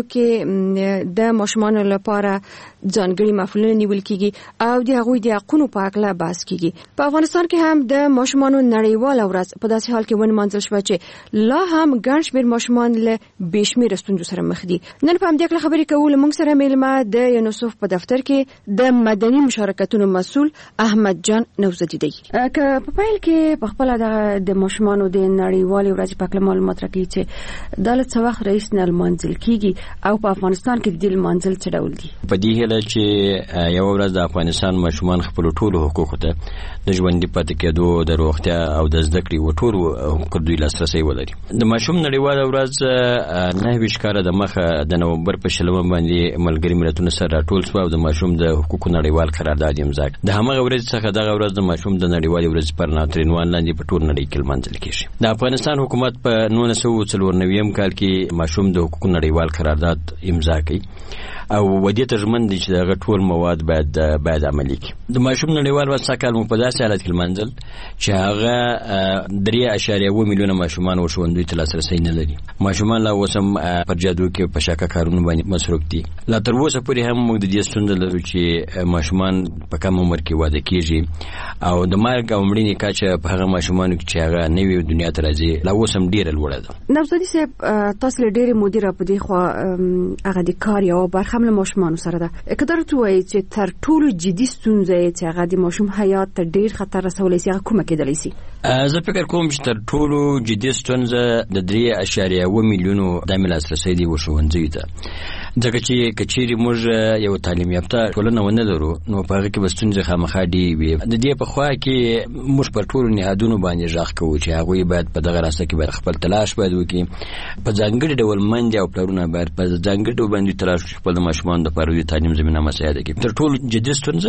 کې د ماشومانو لپاره ځانګړي محفلونه نیول کیږي او د هغوی د حقونو په اړه بحث کیږي. په افغانستان کې هم د ماشومانو نړیواله ورځ په داسې حال کې ونمانځل شوه چې لا هم ګڼ شمېر ماشومان له بې شمېره ستونزو سره مخ دي. نن په همدې اړه خبرې کوو. له موږ سره میلمه د یونیسف په دفتر کې د مدني مشارکتونو مسؤل احمد جان نوزدي دی. که په پیل کې په خپل د ماشومانو د نړیوالې ورځې په اړه معلومات راکړي چې دا له څه وخت رئیس نه لمانځل کیږي او په افغانستان کې د دې لمانځل څه ډول دي؟ په دې هیله چې یو ورځ د افغانستان ماشومان خپل ټولو حقوقو ته د ژوندي پاتې کېدو، د روغتیا او د زده کړې و ټولو حقوقو دوی لاسرسی ولري. د ماشوم نړیواله ورځ نهه ویشت کاله د مخه د نومبر په شلمه باندې ملګري ملتونو سره راټول شو او د ماشوم د حقوقو نړیوال قرارداد امضا کړ. د همغه ورځ څخه دغه ورځ د ماشوم د نړیوالې ورځې پر عنوان لاندې په ټول نړۍ کې لمانځل کیږي. د افغانستان حکومت په نولس سوه څلور نوي کال کې ماشوم د حقوقو نړیوال قرارداد امضا کړي او ودې ته ژمن دي چې دغه ټول مواد باید باید عملي کړي. د ماشوم نړیوال ورځ کال مو په داسې حالت کې لمانځل چې هغه درې اعشاریه اووه میلیونه ماشومان او ښوونځیو ته لاسرسی نه لري. ماشومان لا اوس هم پر جادو کې په شاکه کارونو باندې مصروف دي. لا تر اوسه پورې هم موږ د دې ستونزه لرو چې ماشومان په کم عمر کې واده کیږي او د مرګ او مړینې کچه په هغه ماشومانو کې چې هغه نوې دنیا ته راځي لا اوس هم ډیره لوړه ده. نوزدي صاحب، تاسو له ډیره مدیره په دې خو هغه د کار یو برخه هم له ماشومانو سره ده. کدر تو وایي چې تر ټولو جدي ستونزه چې هغه د ماشوم حیات ته ډیر خطر رسولی شي، هغه کومه کېدلی شي؟ زه فکر کوم چې تر ټولو جدي ستونزه د درې اعشاریه اووه میلیونو د لاسرسی دی وښوونځیو ته. ځکه چې کچېرې موږ یو تعلیم یافته ټولنه ونه لرو نو په هغه کې به ستونزې خامخا ډېرې وي. د دې په خوا کې موږ پر ټولو نهادونو باندې غږ کوو چې هغوی باید په دغه راسته کې باید خپل تلاش باید وکړي، په ځانګړي ډول میندې او پلرونه باید په ځانګړي ډول باندې تلاش وکړي خپل د ماشومانو دپاره د تعلیم زمینه مساعده کړي. تر ټولو جدي ستونزه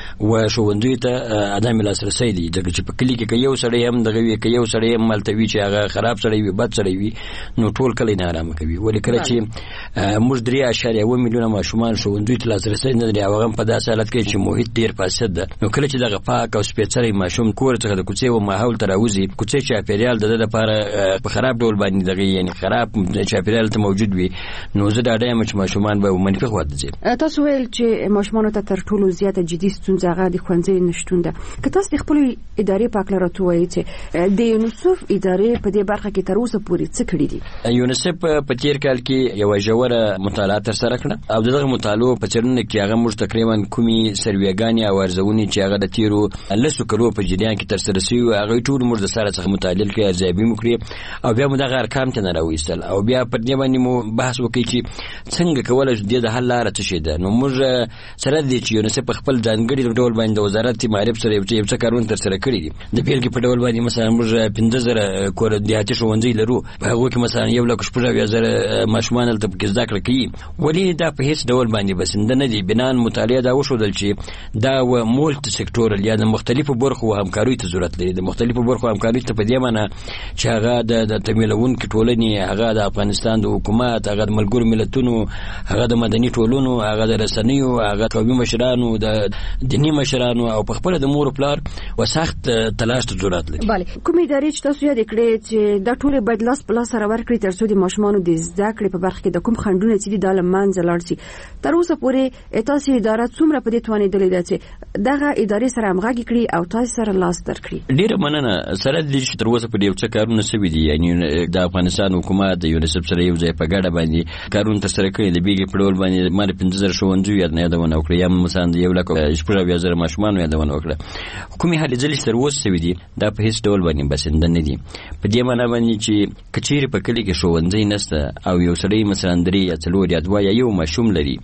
و ښوونځیو ته عدم لاسرسی دی. ځکه چې په کلي کې که یو سړی هم دغه وي، که یو سړی هم هلته وي چې هغه خراب سړی وي، بد سړی وي، نو ټول کلی ناارامه کوي. ولې کله چې موږ درې اعشاریه اووه میلیونه ماشومان ښوونځیو ته لاسرسی نه لري او هغه هم په داسې حالت کې چې محیط ډېر فاسد ده، نو کله چې دغه پاک او سپېڅلی ماشوم کور څخه د کوڅې و ماحول ته راوځي، کوڅې چاپېریال د ده دپاره په خراب ډول باندې دغه یعنې خراب چاپېریال ته موجود وي، نو زه ډاډه یم چې ماشومان به منفي خوا ته ځي. تاسو ویل چې ماشومانو ته تر ټولو زیاته جدي ستونزه هغه د ښوونځیو نشتون ده. که تاسو د خپلې ادارې په هکله راته ووایئ چې د یونیسف ادارې په دې برخه کې تر اوسه پورې څه کړي دي؟ یونیسف په تېر کال کې یوه ژوره مطالعه ترسره کړه او د دغه مطالعو په څېړنه کې هغه موږ تقریبا کومې سروېګانې او ارزونې چې هغه د تېرو لسو کلو په جریان کې ترسره شوي وو هغوی ټول موږ د سره څخه متحلیل کړي، ارزیابي مو کړي او بیا مو دغه ارقام ته نه راوایستل او بیا پر دې باندې مو بحث وکړي چې څنګه کولی شو دې د حل لاره څه شی ده. نو موږ سره دي چې یونیسف په خپل ځانګړي ډول باندې د وزارت معارف سره یو څه کارونه ترسره کړي دي. د بیلګې په ډول باندې مثلا موږ پنځه زره کور دیهاتي ښوونځي لرو، په هغو کې مثلا یو لک شپږ اویا زره ماشومان هلته پکې زده کړه کوي. ولې دا په هېڅ ډول باندې بسنده نه دي. بنان مطالعه دا وښودل چې دا و مولټ سکټورل یا د مختلفو برخو همکاریو ته ضرورت لري. د مختلفو برخو همکاریو ته په دې معنی چې هغه د تمویلونکي ټولنې، هغه د افغانستان د حکومت، هغه د ملګرو ملتونو، هغه د مدني ټولنو، هغه د رسنیو، هغه قومي مشرانو، د دیني مشرانو او په خپله د مور پلار و سخت تلاش ته ضرورت لري. بله، کومې ادارې چې تاسو یاد کړې چې دا ټولې باید لاس په لاس سره ورکړي تر څو د ماشومانو د زده کړې په برخه کې د کوم خنډونه چې دي دا له منځه لاړ شي. تر اوسه پورې تاسو اداره څومره په دې توانېدلې ده چې دغه ادارې سره همغږي کړي او تاسو سره لاس درکړي؟ ډېره مننه. سره دې چې تر اوسه پورې یو څه کارونه شوي دي، یعنې د افغانستان حکومت د یونیسف سره یو ځای په ګډه باندې کارونه ترسره کړي. د بیلګې په ډول باندې ما د پنځه زره ښوونځیو یادونه وکړه، یا مثلا د یو لک شپږ اویا زره ماشومانو یادونه وکړه. کومې هلې ځلې چې تر اوسه شوي دي دا په هېڅ ډول باندې بسنده نه دي. په دې معنی باندې چې که چېرې په کلي کې ښوونځی نشته او یو سړی مثلا درې یا څلور یا دوه یا یو ماشوم لري،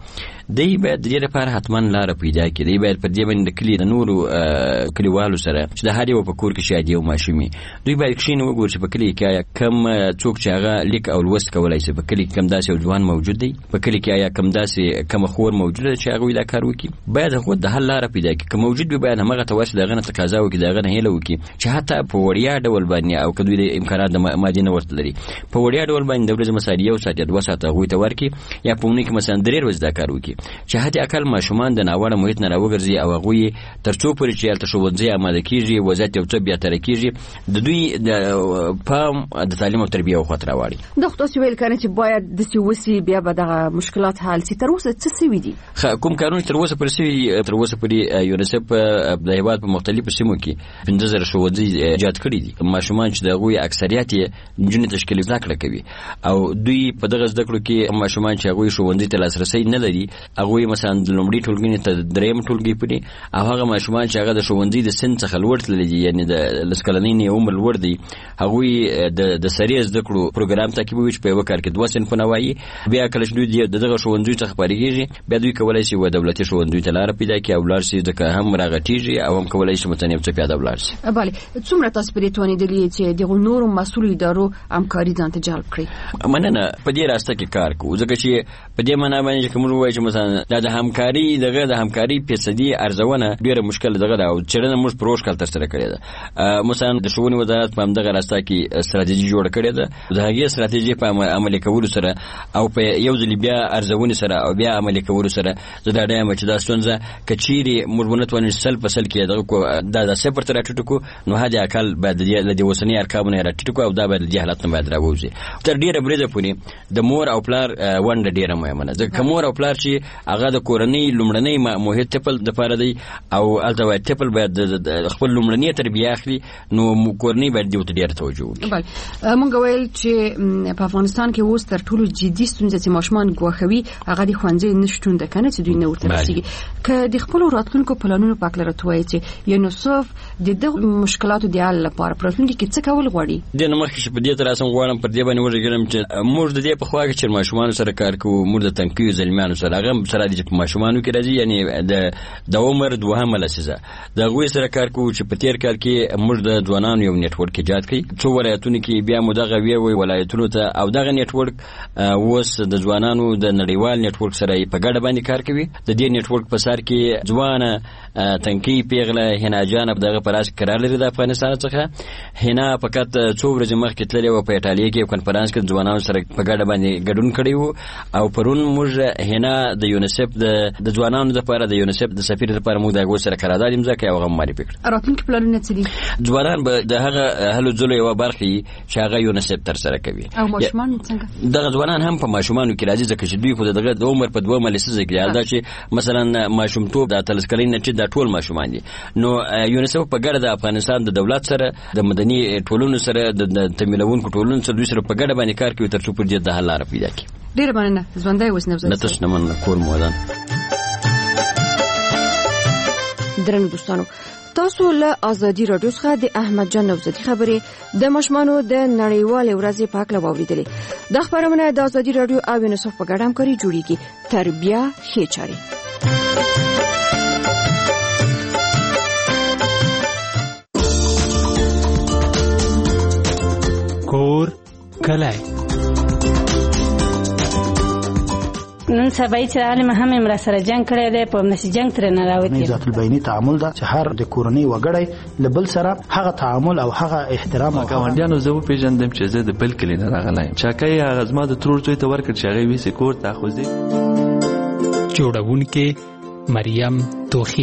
دی باید د دې لپاره حتما لاره پیدا کړي. دی باید په دې باندې د کلي د نورو کلیوالو سره چې د هر یو په کور کې شادي او ماشومي دوی باید کښېني وګوري چې په کلي کې کم څوک چې هغه لیک او لوست کولی شي، په کلي کې کم داسې یو ځوان موجود دی، په کلي کې آیا کم داسې کم خور موجوده ده چې هغوی دا کار وکړي. باید هغوی د حل لاره پیدا کړي. که موجود وي باید همغه ته ورسي، د هغه نه تقاضا وکړي، د هغه نه هیله وکړي چې حتی په وړیا ډول باندې او که دوی د امکانات د مادي نه ورته لري، په وړیا ډول باندې د ورځې مثلا یو ساعت یا دوه ساعته هغوی ته ورکړي، یا په اونۍ کې مثلا درې ورځې دا کار وکړي چې حتی اقل ماشومان د ناوړه محیط نه راوګرځي او هغوی تر څو پورې چې هلته ښوونځی اماده کېږي، وضعیت یو څه بهتره کېږي، د دوی د پام د تعلیم او تربیه وخت راوړي. دا خو تاسو ویل کنه چې باید داسې وسي بیا به دغه مشکلات حل سي. تر اوسه څه سوي دي؟ کوم کارونه تر اوسه پرې سوي؟ تر اوسه پورې یونیسف د هېواد په مختلفو سیمو کې پنځه زره ښوونځي ایجاد کړي دي. ماشومان چې د هغوی اکثریت یې نجونې تشکیل زده کړه کوي او دوی په دغه زده کړو کې ماشومان چې هغوی ښوونځي ته لاسرسی نه لري، هغوی مثلا د لومړي ټولګي ته درېیم ټولګي پورې، او هغه ماشومان چې هغه د ښوونځي د سن څخه لوړ تللي دي، یعنې د لس کلنۍ نه عمر لوړ دی، هغوی د سریع زده کړو پروګرام تعقیبوي چې په یوه کال کې دوه صنفونه وایي. بیا کله چې دوی د دغه ښوونځیو څخه فارغېږي بیا دوی کولی شي و دولتي ښوونځیو ته لاره پیدا کړي او ولاړ شي، ځکه هم راغټېږي او هم کولی شي مثلا یو څه پیاده ولاړ شي. بله، څومره تاسو پرې توانېدلي چې دغو نورو مسؤلو ادارو همکاري ځان ته جلب کړي؟ مننه، په دې راسته کې کار کوو، ځکه چې په دې معنا باندې چې موږ وایو چې مثلا دا د همکاري دغه د همکاري فیصدي ارزونه ډېره مشکل دغه ده او څېړنه موږ پروژ کال ترسره کړې ده. مثلا د ښوونې وزارت په همدغه راسته کې ستراتیژي جوړه کړې ده، د هغې ستراتیژي په عملي کولو سره او په یو ځلې بیا ارزونې سره او بیا عملي کولو سره زه دا ډایم چې دا ستونزه که چیرې موږ ونه توانو سل په سل کې دغه دا د صفر ته راټیټ کړو، نو حد اقل باید له دې اوسني ارقامو نه راټیټ کړو او دا باید له دې حالت نه باید راووځي. تر ډېره بریده پورې د مور او پلار ونډه ډېره مهمه ده، ځکه که مور او پلار چې هغه د کورنۍ لومړنۍ محیط طفل دپاره دی او هلته باید طفل باید خپل لومړنۍ تربیه اخلي، نو کورنۍ باید دې ته ډېره توجه وکړي. بله، مونږ ویل چې په افغانستان کې اوس تر ټولو جدي ستونزه چې ماشومان ګواښوي هغه د ښوونځي نشتون ده، که نه چې دوی نه ورته رسېږي. که د خپلو راتلونکو پلانونو په هکله راته ووایي چې یونیسف د دغو مشکلاتو د حل لپاره په راتلونکي کې څه کول غواړي؟ دې نه مخکې چې په دې ته راسم غواړم پر دې باندې وږغېږم چې موږ د دې په خوا کې چې ماشومانو سره کار کوو، موږ د تنکیو زلمیانو سره هغه سره دي چې په ماشومانو کې راځي، یعنې د د عمر دوهمه لسیزه د هغوی سره کار کوو چې په تېر کال کې موږ د ځوانانو یو نیټورک ایجاد کړي څو ولایتونو کې، بیا مو دغه ویوی ولایتونو ته، او دغه نیټورک اوس د ځوانانو د نړیوال نیټورک سره په ګډه باندې کار کوي. د دې نیټورک په سر کې ځوانه تنکي پیغله حنا جان دغه په راس قرار لري د افغانستان څخه. حنا فقط څو ورځې مخکې تللې وه په ایټالیا کې کنفرانس کې ځوانانو سره په ګډه باندې ګډون کړی و، او پرون موږ حنا د یونیسف د ځوانانو لپاره د یونیسف د سفیر لپاره موږ د هغوی سره قرارداد امضا کړی او هغه معرفي کړ. راتلونکي پلانونه څه دي؟ ځوانان به د هغه هلو ځلو یوه برخه وي چې هغه یونیسف ترسره کوي. او ماشومان څنګه؟ دغه ځوانان هم په ماشومانو کې راځي، ځکه چې دوی خو دغه د عمر په دومره لسیزه کې دا چې مثلا ماشومتوب د اتلس کلنۍ نه چې دا ټول ماشومان دي، نو یونیسف په ګډه د افغانستان د دولت سره د مدني ټولنو سره د تمویلونکو ټولنو سره دوی سره په ګډه باندې کار کوي تر څو پر دې د حل لاره پیدا کړي. ډېره مننه. ژوندی اوسئ. نه تاسو نه مننه. کور مو ودان. درنو دوستانو، تاسو له ازادي رادیو څخه د احمد جان نوزادي خبرې د ماشومانو د نړیوالې ورځې په هکله واورېدلې. دا خبرونه د ازادي رادیو او یونیسف په ګډه همکاري جوړیږي. تربیه ښې چارې. کور کلی نن سبا چې عالم هم امر سره جنگ کړی دی، په نشي جنگ تر نه راوتی. ذات البینی تعامل دا چې هر د کورنۍ وګړی لبل سره هغه تعامل او هغه احترام او ګاونډیانو زه په پیژندم چې زه د بل کلی نه راغلی چا کوي هغه زما د ترور زوی ته ورکړ چې هغه ویسې کور ته خوځي. جوړونکې مریم توخی.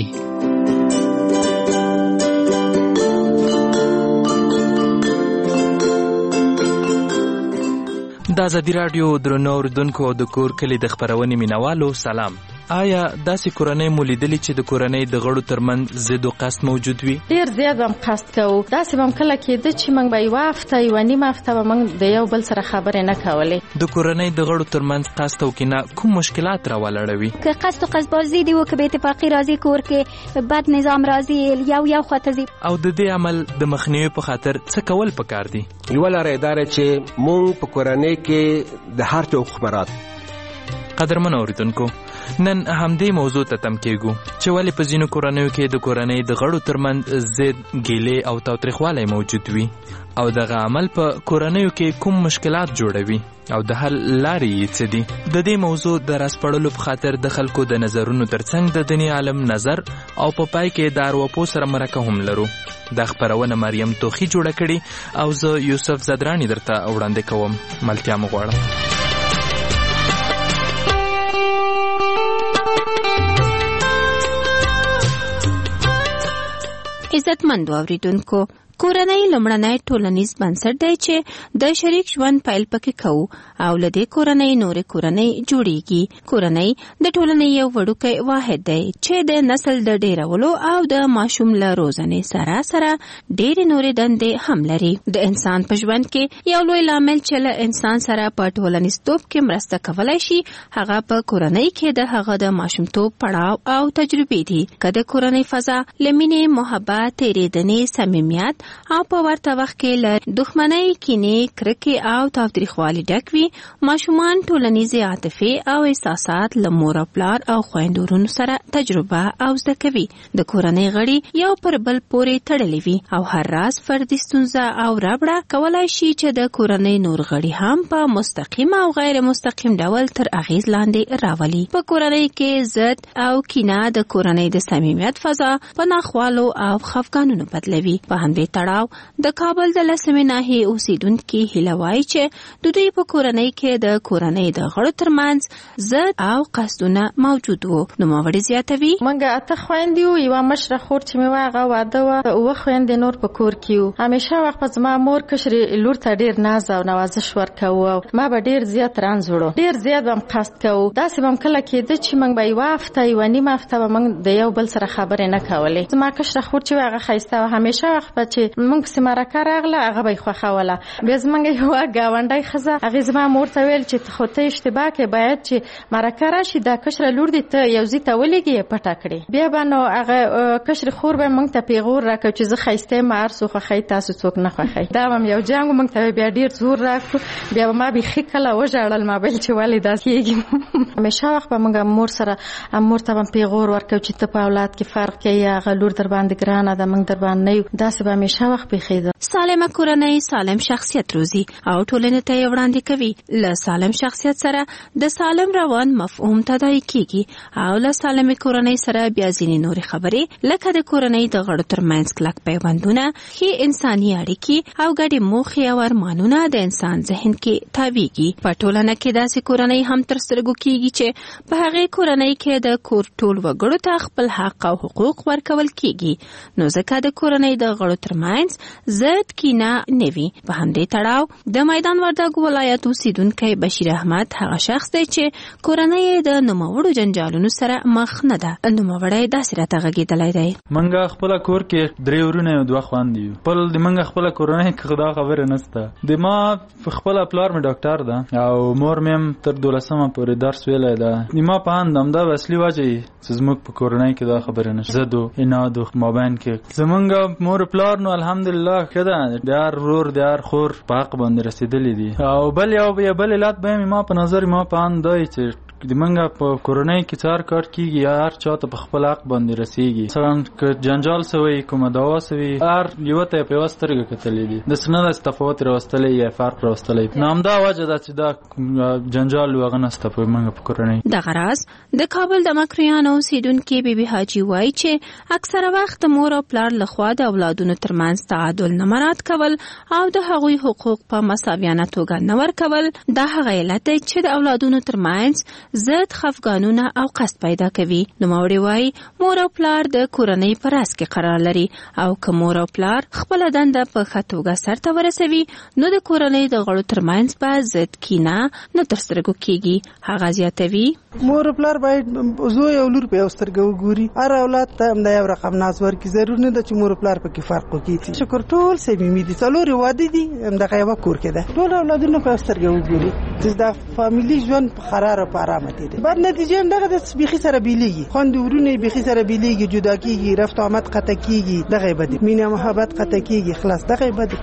د ازادي راډیو درنو اوریدونکو او د کور کلی د خبرونې مینوالو سلام. آیا داسې کورنۍ مو لیدلې چې د کورنۍ د غړو ترمنځ ضد او قصد موجود وي؟ ډېر زیات هم قصد کوو. داسې به هم کله کېده چې موږ به یوه هفته یوه نیمه هفته به موږ د یو بل سره خبرې نه کولې. د کورنۍ د غړو ترمنځ قصد او کینه کوم مشکلات راولاړوي؟ که قصد او قصدبازي دي و که بې اتفاقي راځي کور کې بد نظام راځي یو یو خواته ځي. او د دې عمل د مخنیوي په خاطر څه کول پکار دي؟ یوه لاره یې دا ده چې موږ په کورنۍ کې د هر چا خبرات. قدرمن اوریدونکو، نن همدې موضوع ته تم کېږو چې ولې په ځینو کورنیو کې د کورنۍ د غړو ترمنځ ضد ګیلې او تاوتریخوالی موجود وي او دغه عمل په کورنیو کې کوم مشکلات جوړوي او د حل لارې یې څه دي. د دې موضوع د راسپړلو په خاطر د خلکو د نظرونو ترڅنګ د دیني عالم نظر او په پای کې د ارواپو سره مرکه هم لرو. دا خپرونه مریم توخی جوړه کړي او زه یوسف زدرانی درته وړاندې کوم. ملتیا مو غواړم. عزتمندو اوریدونکو، کورنۍ لومړنی ټولنیز بنسټ دی چې د شریک ژوند پیل پکې کوو او له دې کورنۍ نورې کورنۍ جوړیږي. کورنۍ د ټولنې یو وړوکی واحد دی چې د نسل د ډیرولو او د ماشوم له روزنې سره سره ډېرې نورې دندې هم لري. د انسان په ژوند کې یو لوی لامل چې له انسان سره په ټولنیزتوب کې مرسته کولی شي هغه په کورنۍ کې د هغه د ماشومتوب پړاو او تجربې دي. که د کورنۍ فضا له مینې، محبت، تېرېدنې، صمیمیت او په ورته وخت کې له دښمنۍ، کینې، کرکې او تاوتریخوالي ډک وي، ماشومان ټولنیزې عاطفې او احساسات له مور او پلار او خویندو ورونو سره تجربه او زده کوي. د کورنۍ غړي یو پر بل پورې تړلي وي او هر راز فردي ستونزه او ربړه کولای شي چې د کورنۍ نور غړي هم په مستقیم او غیر مستقیم ډول تر اغیز لاندې راولي. په کورنۍ کې ضد او کینه د کورنۍ د صمیمیت فضا په ناخوالو او خفګانونو بدلوي. په همدې تړاو د کابل د لسمې ناحیې اوسیدونکي هیله وایي چې د دوی په کورنۍ کې د کورنۍ د غړو ترمنځ ضد او قصدونه موجود وو. نوموړې زیاتوي: موږ اته خویندې وو، یوه مشره خور چې مې وه هغه واده وه، اووه خویندې نور په کور کې وو. همیشه وخت په زما مور کشرې لور ته ډېر ناز او نوازش ورکوو او ما به ډېر زیات رنځ وړو، ډېر زیات به م قصد کوو. داسې به م کله کېده چې موږ به یوه هفته یوه نیمه هفته به موږ د یو بل سره خبرې نه کولې. زما کشره خور چې وه هغه ښایسته وه، همیشه وخت به چې موږ پسې مرکه راغله هغه به یې خوښوله. بیا زموږ یوه ګاونډۍ ښځه هغې زما مور ته ویل چې خو ته اشتباه کې باید چې مرکه راشي دا کشره لور دې ته یو ځای ته ولېږي یې پټه کړې. بیا به نو هغه کشرې خور به موږ ته پیغور راکړو چې زه ښایسته یم، هر څوک خوښوي تاسو څوک نه خوښوي. دا به هم یو جنګ و، موږ ته بیا ډېر زور راکړو. بیا به ما بیخي کله وژړل، ما ویل چې ولې داسې کېږي. همیشه وخت به موږ مور سره مور ته به پیغور ورکړو چې ته په اولاد کې فرق کوي، هغه لور در باندې ګرانه ده، موږ در باندې نه یو. داسې به همیشه وخت پېښېده. سالمه کورنۍ سالم شخصیت روزي او ټولنې ته یې وړاندې کوي. له سالم شخصیت سره د سالم روان مفهوم تداعي کېږي او له سالمې کورنۍ سره بیا ځینې نورې خبرې لکه د کورنۍ د غړو ترمنځ کلک پیوندونه، ښې انساني اړیکې او ګډې موخې او ارمانونه د انسان ذهن کې تاویږي. په ټولنه کې داسې کورنۍ هم تر سترګو کېږي چې په هغې کورنۍ کې د کور ټول وګړو ته خپل حق او حقوق ورکول کېږي. نو ځکه د کورنۍ د غړو ترمنځ ضد کینه نه وي. په همدې تړاو د میدان وردګ ولایت اوسیدونکی بشیر احمد هغه شخص دی چې کورنۍ د نوموړو جنجالونو سره مخ نه ده. نوموړی داسې راته غږېدلی دی: موږ خپله کور کې درې ورونه یو دوه خویندې یو. خپل د موږ خپله کورنۍ کې دا خبره نشته. د ما خپله پلار مې ډاکټر ده او مور مې هم تر دولسمه پورې درس ویلی ده. د ما په اند همدا به اصلي وجه یي چې زموږ په کورنۍ کې دا خبره نشته. ضد و عناد و مابین کې زمونږ مور پلار نو الحمدلله ښه ده، د هر ورور د هر خور په حق باندې رسېدلي دي. او بل یو بل علت به ما په نظر ما په اند دی چې د منګه په کورنۍ کې څار کار کیږي، یا هر چاته په خپل حق باندې رسیږي. مثلا که جنجال سوی، کومه دعوا سوی، هر یو ته په واسترګه کتلې دي، د سنه د تفاوت راوستلې یا فرق راوستلې. نام دا وجه ده چې دا جنجال وغه نسته په منګه په کورنۍ. د غراز د کابل د مکریانو اوسیدونکي بیبي حاجی وایي چې اکثره وخت مور او پلار لخوا د اولادونو ترمنځ تعادل نه مراعات کول او د هغوی حقوق په مساویانه توګه نه ورکول دا هغه علت دی چې د اولادونو ترمنځ ضد خفګانونه او قصد پیدا کوي. نوموړی وایي مور او پلار د کورنۍ په راس کې قرار لري او که مور او پلار خپله دنده په ښه توګه سرته ورسوي نو د کورنۍ د غړو ترمنځ به ضد کینه نه تر سترګو کېږي. هغه زیاتوي: مور او پلار باید زوی او لور په یو سترګه وګوري، هر اولاد ته همدا یو رقم ناز ورکړي. ضرور نه ده چې مور او پلار پکې فرق وکړي. شکر ټول صمیمي دي، څلور واده دي، همدغه یوه کور کې ده. ټول اولادونه په یو سترګه وګوري چې دا فامیلي ژوند په قرار او په ارامه تېرېږي. بعد نتیجه همدغه د بیخي سره بیلیږي، خویندې ورونه یې بیخي سره بیلیږي، جدا کېږي، رفت آمد قطع کېږي، دغه یې بد، مینه محبت قطع کېږي، خلاص دغه یې بد.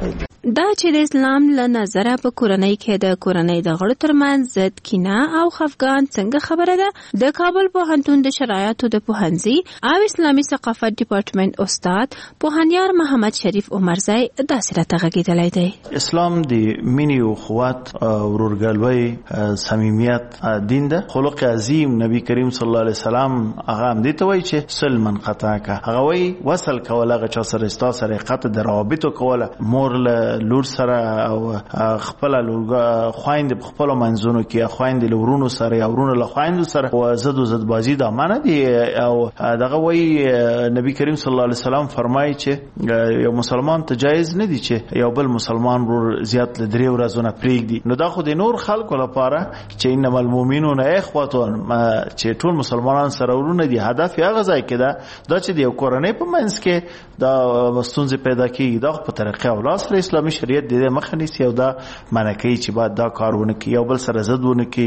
دا چې د اسلام له نظره په کورنۍ کې د کورنۍ د غړو ترمنځ ضد کینه او خفګان څنګه خبره ده، د کابل پوهنتون د شرایطو د پوهنځي او اسلامي ثقافت ډپارټمنټ استاد پوهنیار محمد شریف عمرزی داسې راته غږېدلی دی. اسلام د مینې او قوت، ورورګلوۍ، صمیمیت دین ده. خلق عظیم نبی کریم صلی الله علیه وسلم هغه هم دې ته وایي چې سل من قطعک، هغه وایي وصل کول، هغه چا سره ستا سره قطع د روابطو کوله، مور له لور سره او خپل لور خويند په خپل منځونو کې، خويند له ورونو سره یا ورونو له خويندو سره او زد او زد بازی دا معنی دی. او دغه وایي نبی کریم صلی الله علیه وسلم فرمایي چې یو مسلمان ته جایز نه دی چې یو بل مسلمان ورور زیات له درې ورځې پرېږدي. نو دا خو د نور خلکو لپاره چې انما المؤمنون اخوه، چې ټول مسلمانان سره ورونه دي، هدف یې هغه ځای کې ده دا چې د یو کورنۍ په منځ کې دا ستونزې پیدا کېږي. دا په طریقه او سره اسلامي شریعت د دې مخه نیسي او دا منع کوي چې باید دا کار ونه کړي، یو بل سره ضد ونه کړي.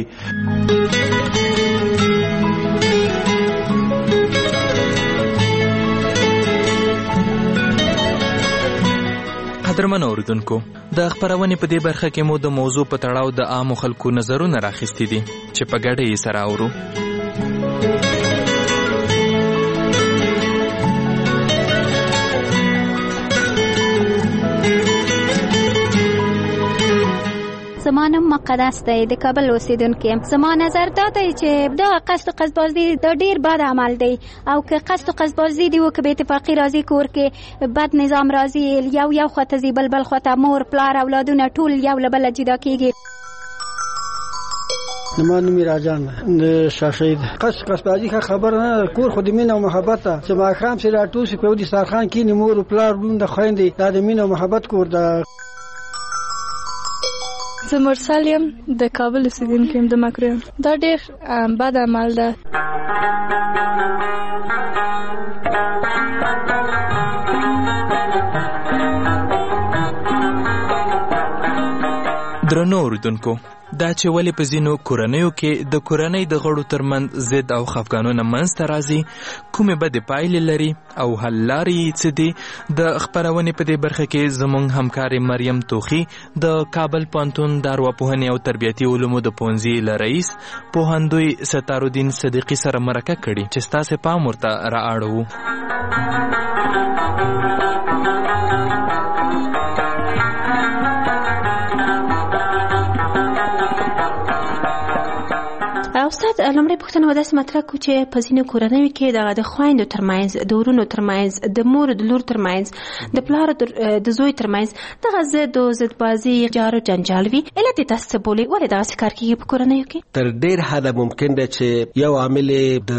قدرمن اوریدونکو، د خبرونې په دې برخه کې مو د موضوع په تړاو د عامو خلکو نظرونه راخیستي دي چې په ګډه یې سره اورو. زما نوم مقدس دی، د کابل اوسیدونکی یم. زما نظر دا دی چې دا قصد و قصدبازي دا ډیر بد عمل دی، او که قصد و قصدبازي دی و که به اتفاقی راځي کور کې بد نظام راځي، یو یو خواته ځي بل بل خواته، مور پلار اولادونه ټول یو له بله جدا کېږي. زما نوم راجان د شاشید. قصد قصدبازي ښه خبره نه، کور خو د مینې او محبت ده چې ماښام چې راټول شي په یو دسترخوان کښېني، مور پلار لوند خویندې، دا د مینې او محبت کور ده. زه مرسل یم، د کابل اوسیدونکی یم، د مکرو. دا ډېر بد عمل ده. درنو اوریدونکو، دا چې ولې په ځینو کورنیو کې د کورنۍ د غړو ترمنځ ضد او خفګانونه منځته راځي، کومې بدې پایلې لري او حل لارې یې څه دي، د خپرونې په دې برخه کې زموږ همکارې مریم توخي د کابل پوهنتون د ارواپوهنې او تربیتي علومو د پوهنځي له رئیس پوهندوی ستارالدین صدیقي سره مرکه کړې چې ستاسې پام ورته را اړوو. استاد، لومړی پوښتنه داسې مطرح کړو چې په ځینو کورنیو کې دغه د خویندو ترمنځ، د ورونو ترمنځ، د مور د لور ترمنځ، د پلار د زوی ترمنځ دغه ضد او ضدبازي، جار او جنجال وي. علت یې تاسو څه بولئ؟ ولې دغسې کار کېږي په کورنیو کې؟ تر ډېر حده ممکن ده چې یو عامل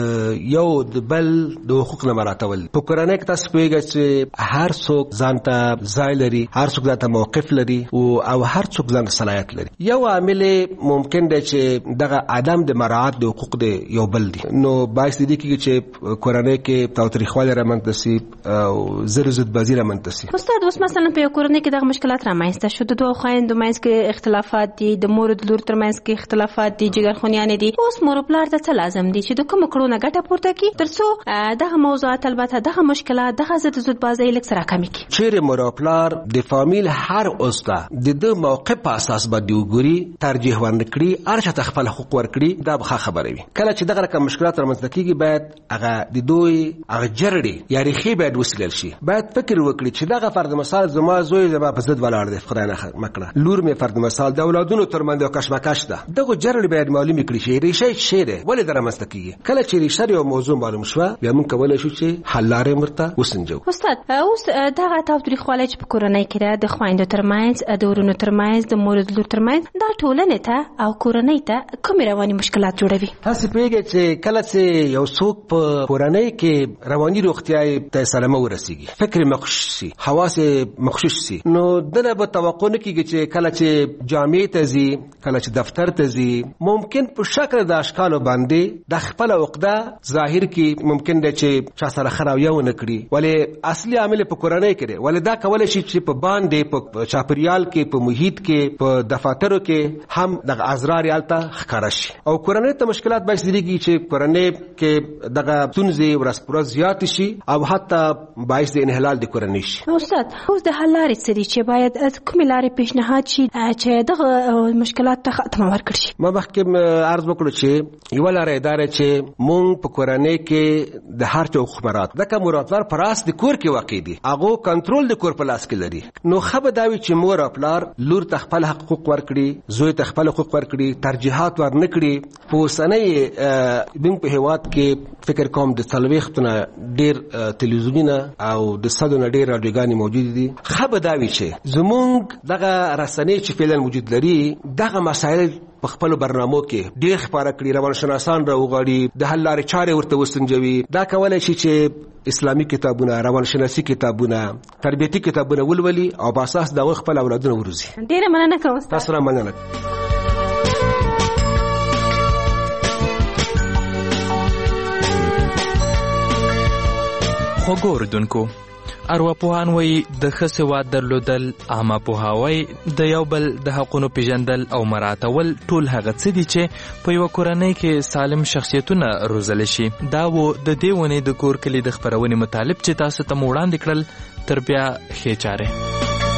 د یو د بل د حقوق نه مراعاتول. په کورنۍ کې تاسو پوهېږئ چې هر څوک ځان ته ځای لري، هر څوک ځان ته موقف لري او هر څوک ځان ته صلاحیت لري. یو عامل ممکن ده چې دغه عدم د مراعات د حقوق د یو بل دي، نو باعث دي کېږي چې کورنۍ کې تاوتریخوالی رامنځته سي او زر ضدبازي رامنځته سي. استاد، اوس مثلا په یو کورنۍ کې دغه مشکلات رامنځته شو، د دوو خویندو منځ کې اختلافات دي، د مور د لور ترمنځ کې اختلافات دي، جګرخونیانې دي. اوس مور او پلار ته څه لازم دي چې د کومو کړو نه ګټه پورته کړي تر څو دغه موضوعات، البته دغه مشکلات، دغه ضد ضدبازي لږ څه راکمې کړي؟ چیرې مور او پلار د فامیل هر عضو د ده موقف په اساس باندې وګوري، ترجیح ورنکړي، هر چا ته خپل حقوق ورکړي، دا به ښه خبره وي. کله چې دغه رقم مشکلات رامنځته کېږي باید هغه د دوی هغه جرړې یا ریښې باید وڅېړل شي. باید فکر وکړي چې دغه فرد مثال زما زوی زما په ضد ولاړ دی، خدای نه مکړه، لور مې فرد مثال د اولادونو ترمنځ یو کشمکش ده. دغه جرړې باید معلومې کړي چې ریښه یې څه دی، ولې دا رامنځته کېږي. کله چې ریښه یو موضوع معلوم شوه، بیا موږ کولی شو چې حل لارې ورته وسنجوو. استاد، اوس دغه تاوتریخوالی چې په کورنۍ کې ده، د خویندو ترمنځ، د ورونو ترمنځ، د مور د لور ترمنځ، دا ټولنې ته او کورنۍ ته کومې رواني مشکلات جوړوي؟ تاسو پوهېږئ چې کله چې یو څوک په کورنۍ کې رواني روغتیا ته سلامه ورسېږي، فکر مغشوش شي، حواس مغشوش شي، نو دله به توقع نه کېږي چې کله چې جامعې ته ځي، کله چې دفتر ته ځي، ممکن په شکل د اشکالو باندې د خپله عقده ظاهر کړي، ممکن ده چې چا سره ښه رویه ونه کړي، ولې اصلي عامل په کورنۍ کې دی. ولې دا کولی شي چې په باندې په چاپریال کې، په محیط کې، په دفاترو کې هم دغه ازرار یې هلته ښکاره شي او کورنۍ ته مشکل مشکلات باعث کیږي چې کورنۍ کې دغه ستونزې ورځ پر ورځ زیات شي او حتی باعث د انحلال د کورنۍ شي. استاد اوس د حل لارې څه دي چې باید کومې لارې پیشنهاد شي چې دغه مشکلات ته ختمه ورکړي شي؟ ما مخکې عرض وکړو چې یوه لاره دا ده چې موږ په کورنۍ کې د هر چا حقوق مراعات ځکه مراتبار په راس د کور کې واقع دي، هغو کنټرول د کور په لاس کې لري. نو ښه به دا وي چې مور او پلار لور ته خپل حقوق ورکړي، زوی ته خپل حقوق ورکړي، ترجیحات ور نه کړي. په اوسنۍ موږ په هېواد کې فکر کوم د څلوېښتو نه ډېر تلویزیونونه او د سلو نه ډېر راډیوګانې موجودې دي. ښه به دا وي چې زموږ دغه رسنۍ چې فعلا وجود لري دغه مسایل په خپل برنامو کې ډېر خپاره کړي، روانشناسان راوغواړي، د حل لارې چارې ورته وسنجوي. دا کولی شي چې اسلامي کتابونه، روانشناسي کتابونه، تربیتي کتابونه ولولي او په اساس د هغوی خپل اولادونه وروزي. ډېره مننه کوم استاد. تاسو را مننه. خوږو اورېدونکو، ارواپوهان وایي د ښه سواد درلودل، عامه پوهاوی، د یو بل د حقونو پیژندل او مراعاتول ټول هغه څه دي چې په یوه کورنۍ کې سالم شخصیتونه روزلی شي. دا و د دې ونې د کور کلي د خپرونې مطالب چې تاسو ته مو وړاندې کړل. تر بیا ښې چارې.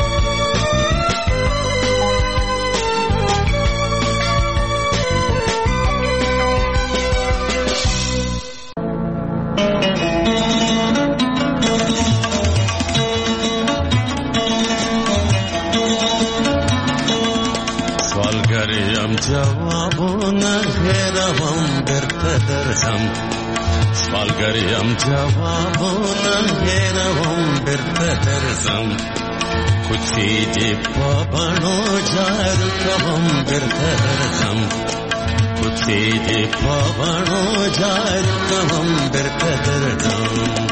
جوابونه هېروم بیرته درځم، سوالګر یم جوابونه هېروم بیرته درځم، کوڅې دې په بڼو جارو کوم بیرته درځم، کوڅې دې په بڼو جارو کوم بیرته درځم.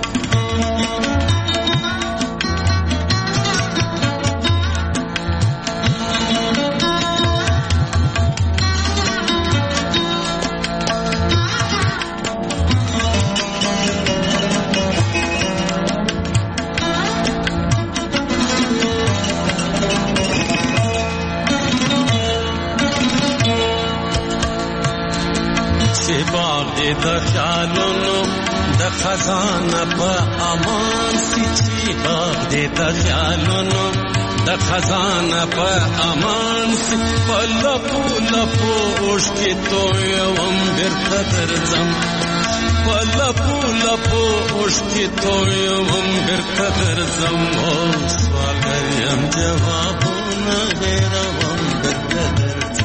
د خیالونو د خزانه په امان سي، چې باغ دې د خیالونو د خزانه په امان سي، په لپو لپو اوښکې تویوم بیرته درځم، په لپو لپو اوښکې تویوم بیرته درځم. او سوالګر یم جوابونه هېروم بیرته درځم.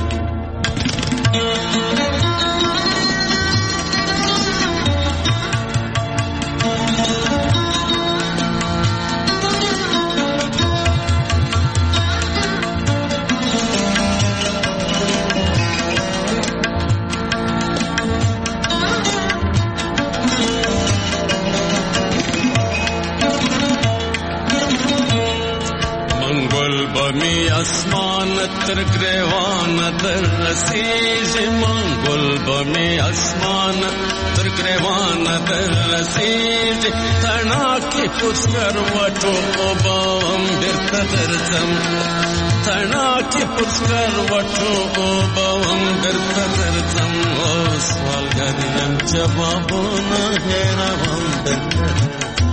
بمی اسمان تر گریوان در رسیږي، منګل بمی اسمان تر گریوان در رسیږي، تڼاکې پوسکر وټو اوبام بیرته درځم، تڼاکې پوسکر وټو اوبام بیرته درځم. او سوالګر یم جوابونه هېروم بیرته درځم.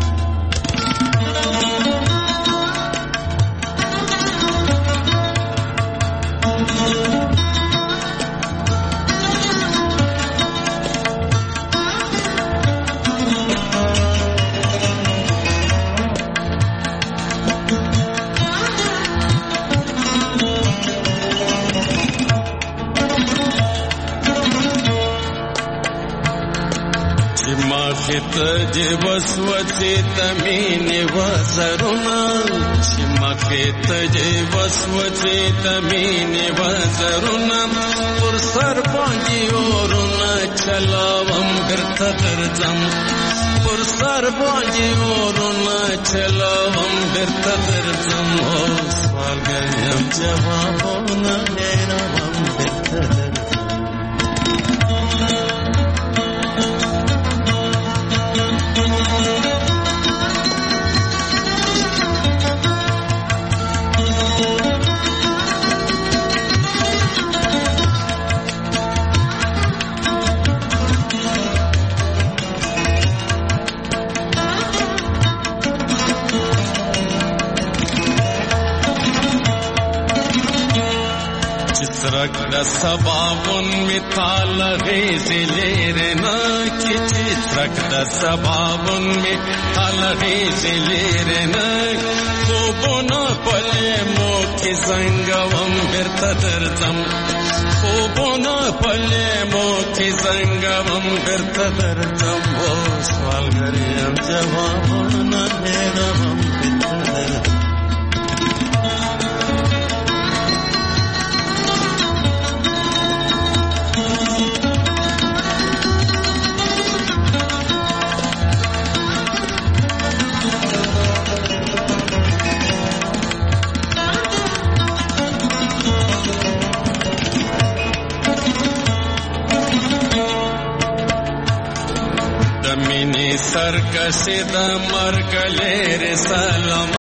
تجي وسوسې تمینې وزرونه، چې مخې تجي وسوسې تمینې وزرونه، پر سر باندې اورونه چلاوم بیرته درځم، پر سر باندې اورونه چلاوم بیرته درځم. او سوالګر یم جوابونه هېروم بیرته درځم. ترک د سبابون می تال غیزی لیرنا کی چی ترک د سبابون می تال غیزی لیرنا خوبونا پلی مو کی زنگوم برتا درزم خوبونا پلی مو کی زنگوم برتا درزم و سوال گریم جوابونا دیدم برتا درزم سرکشی د مرګ لري سلام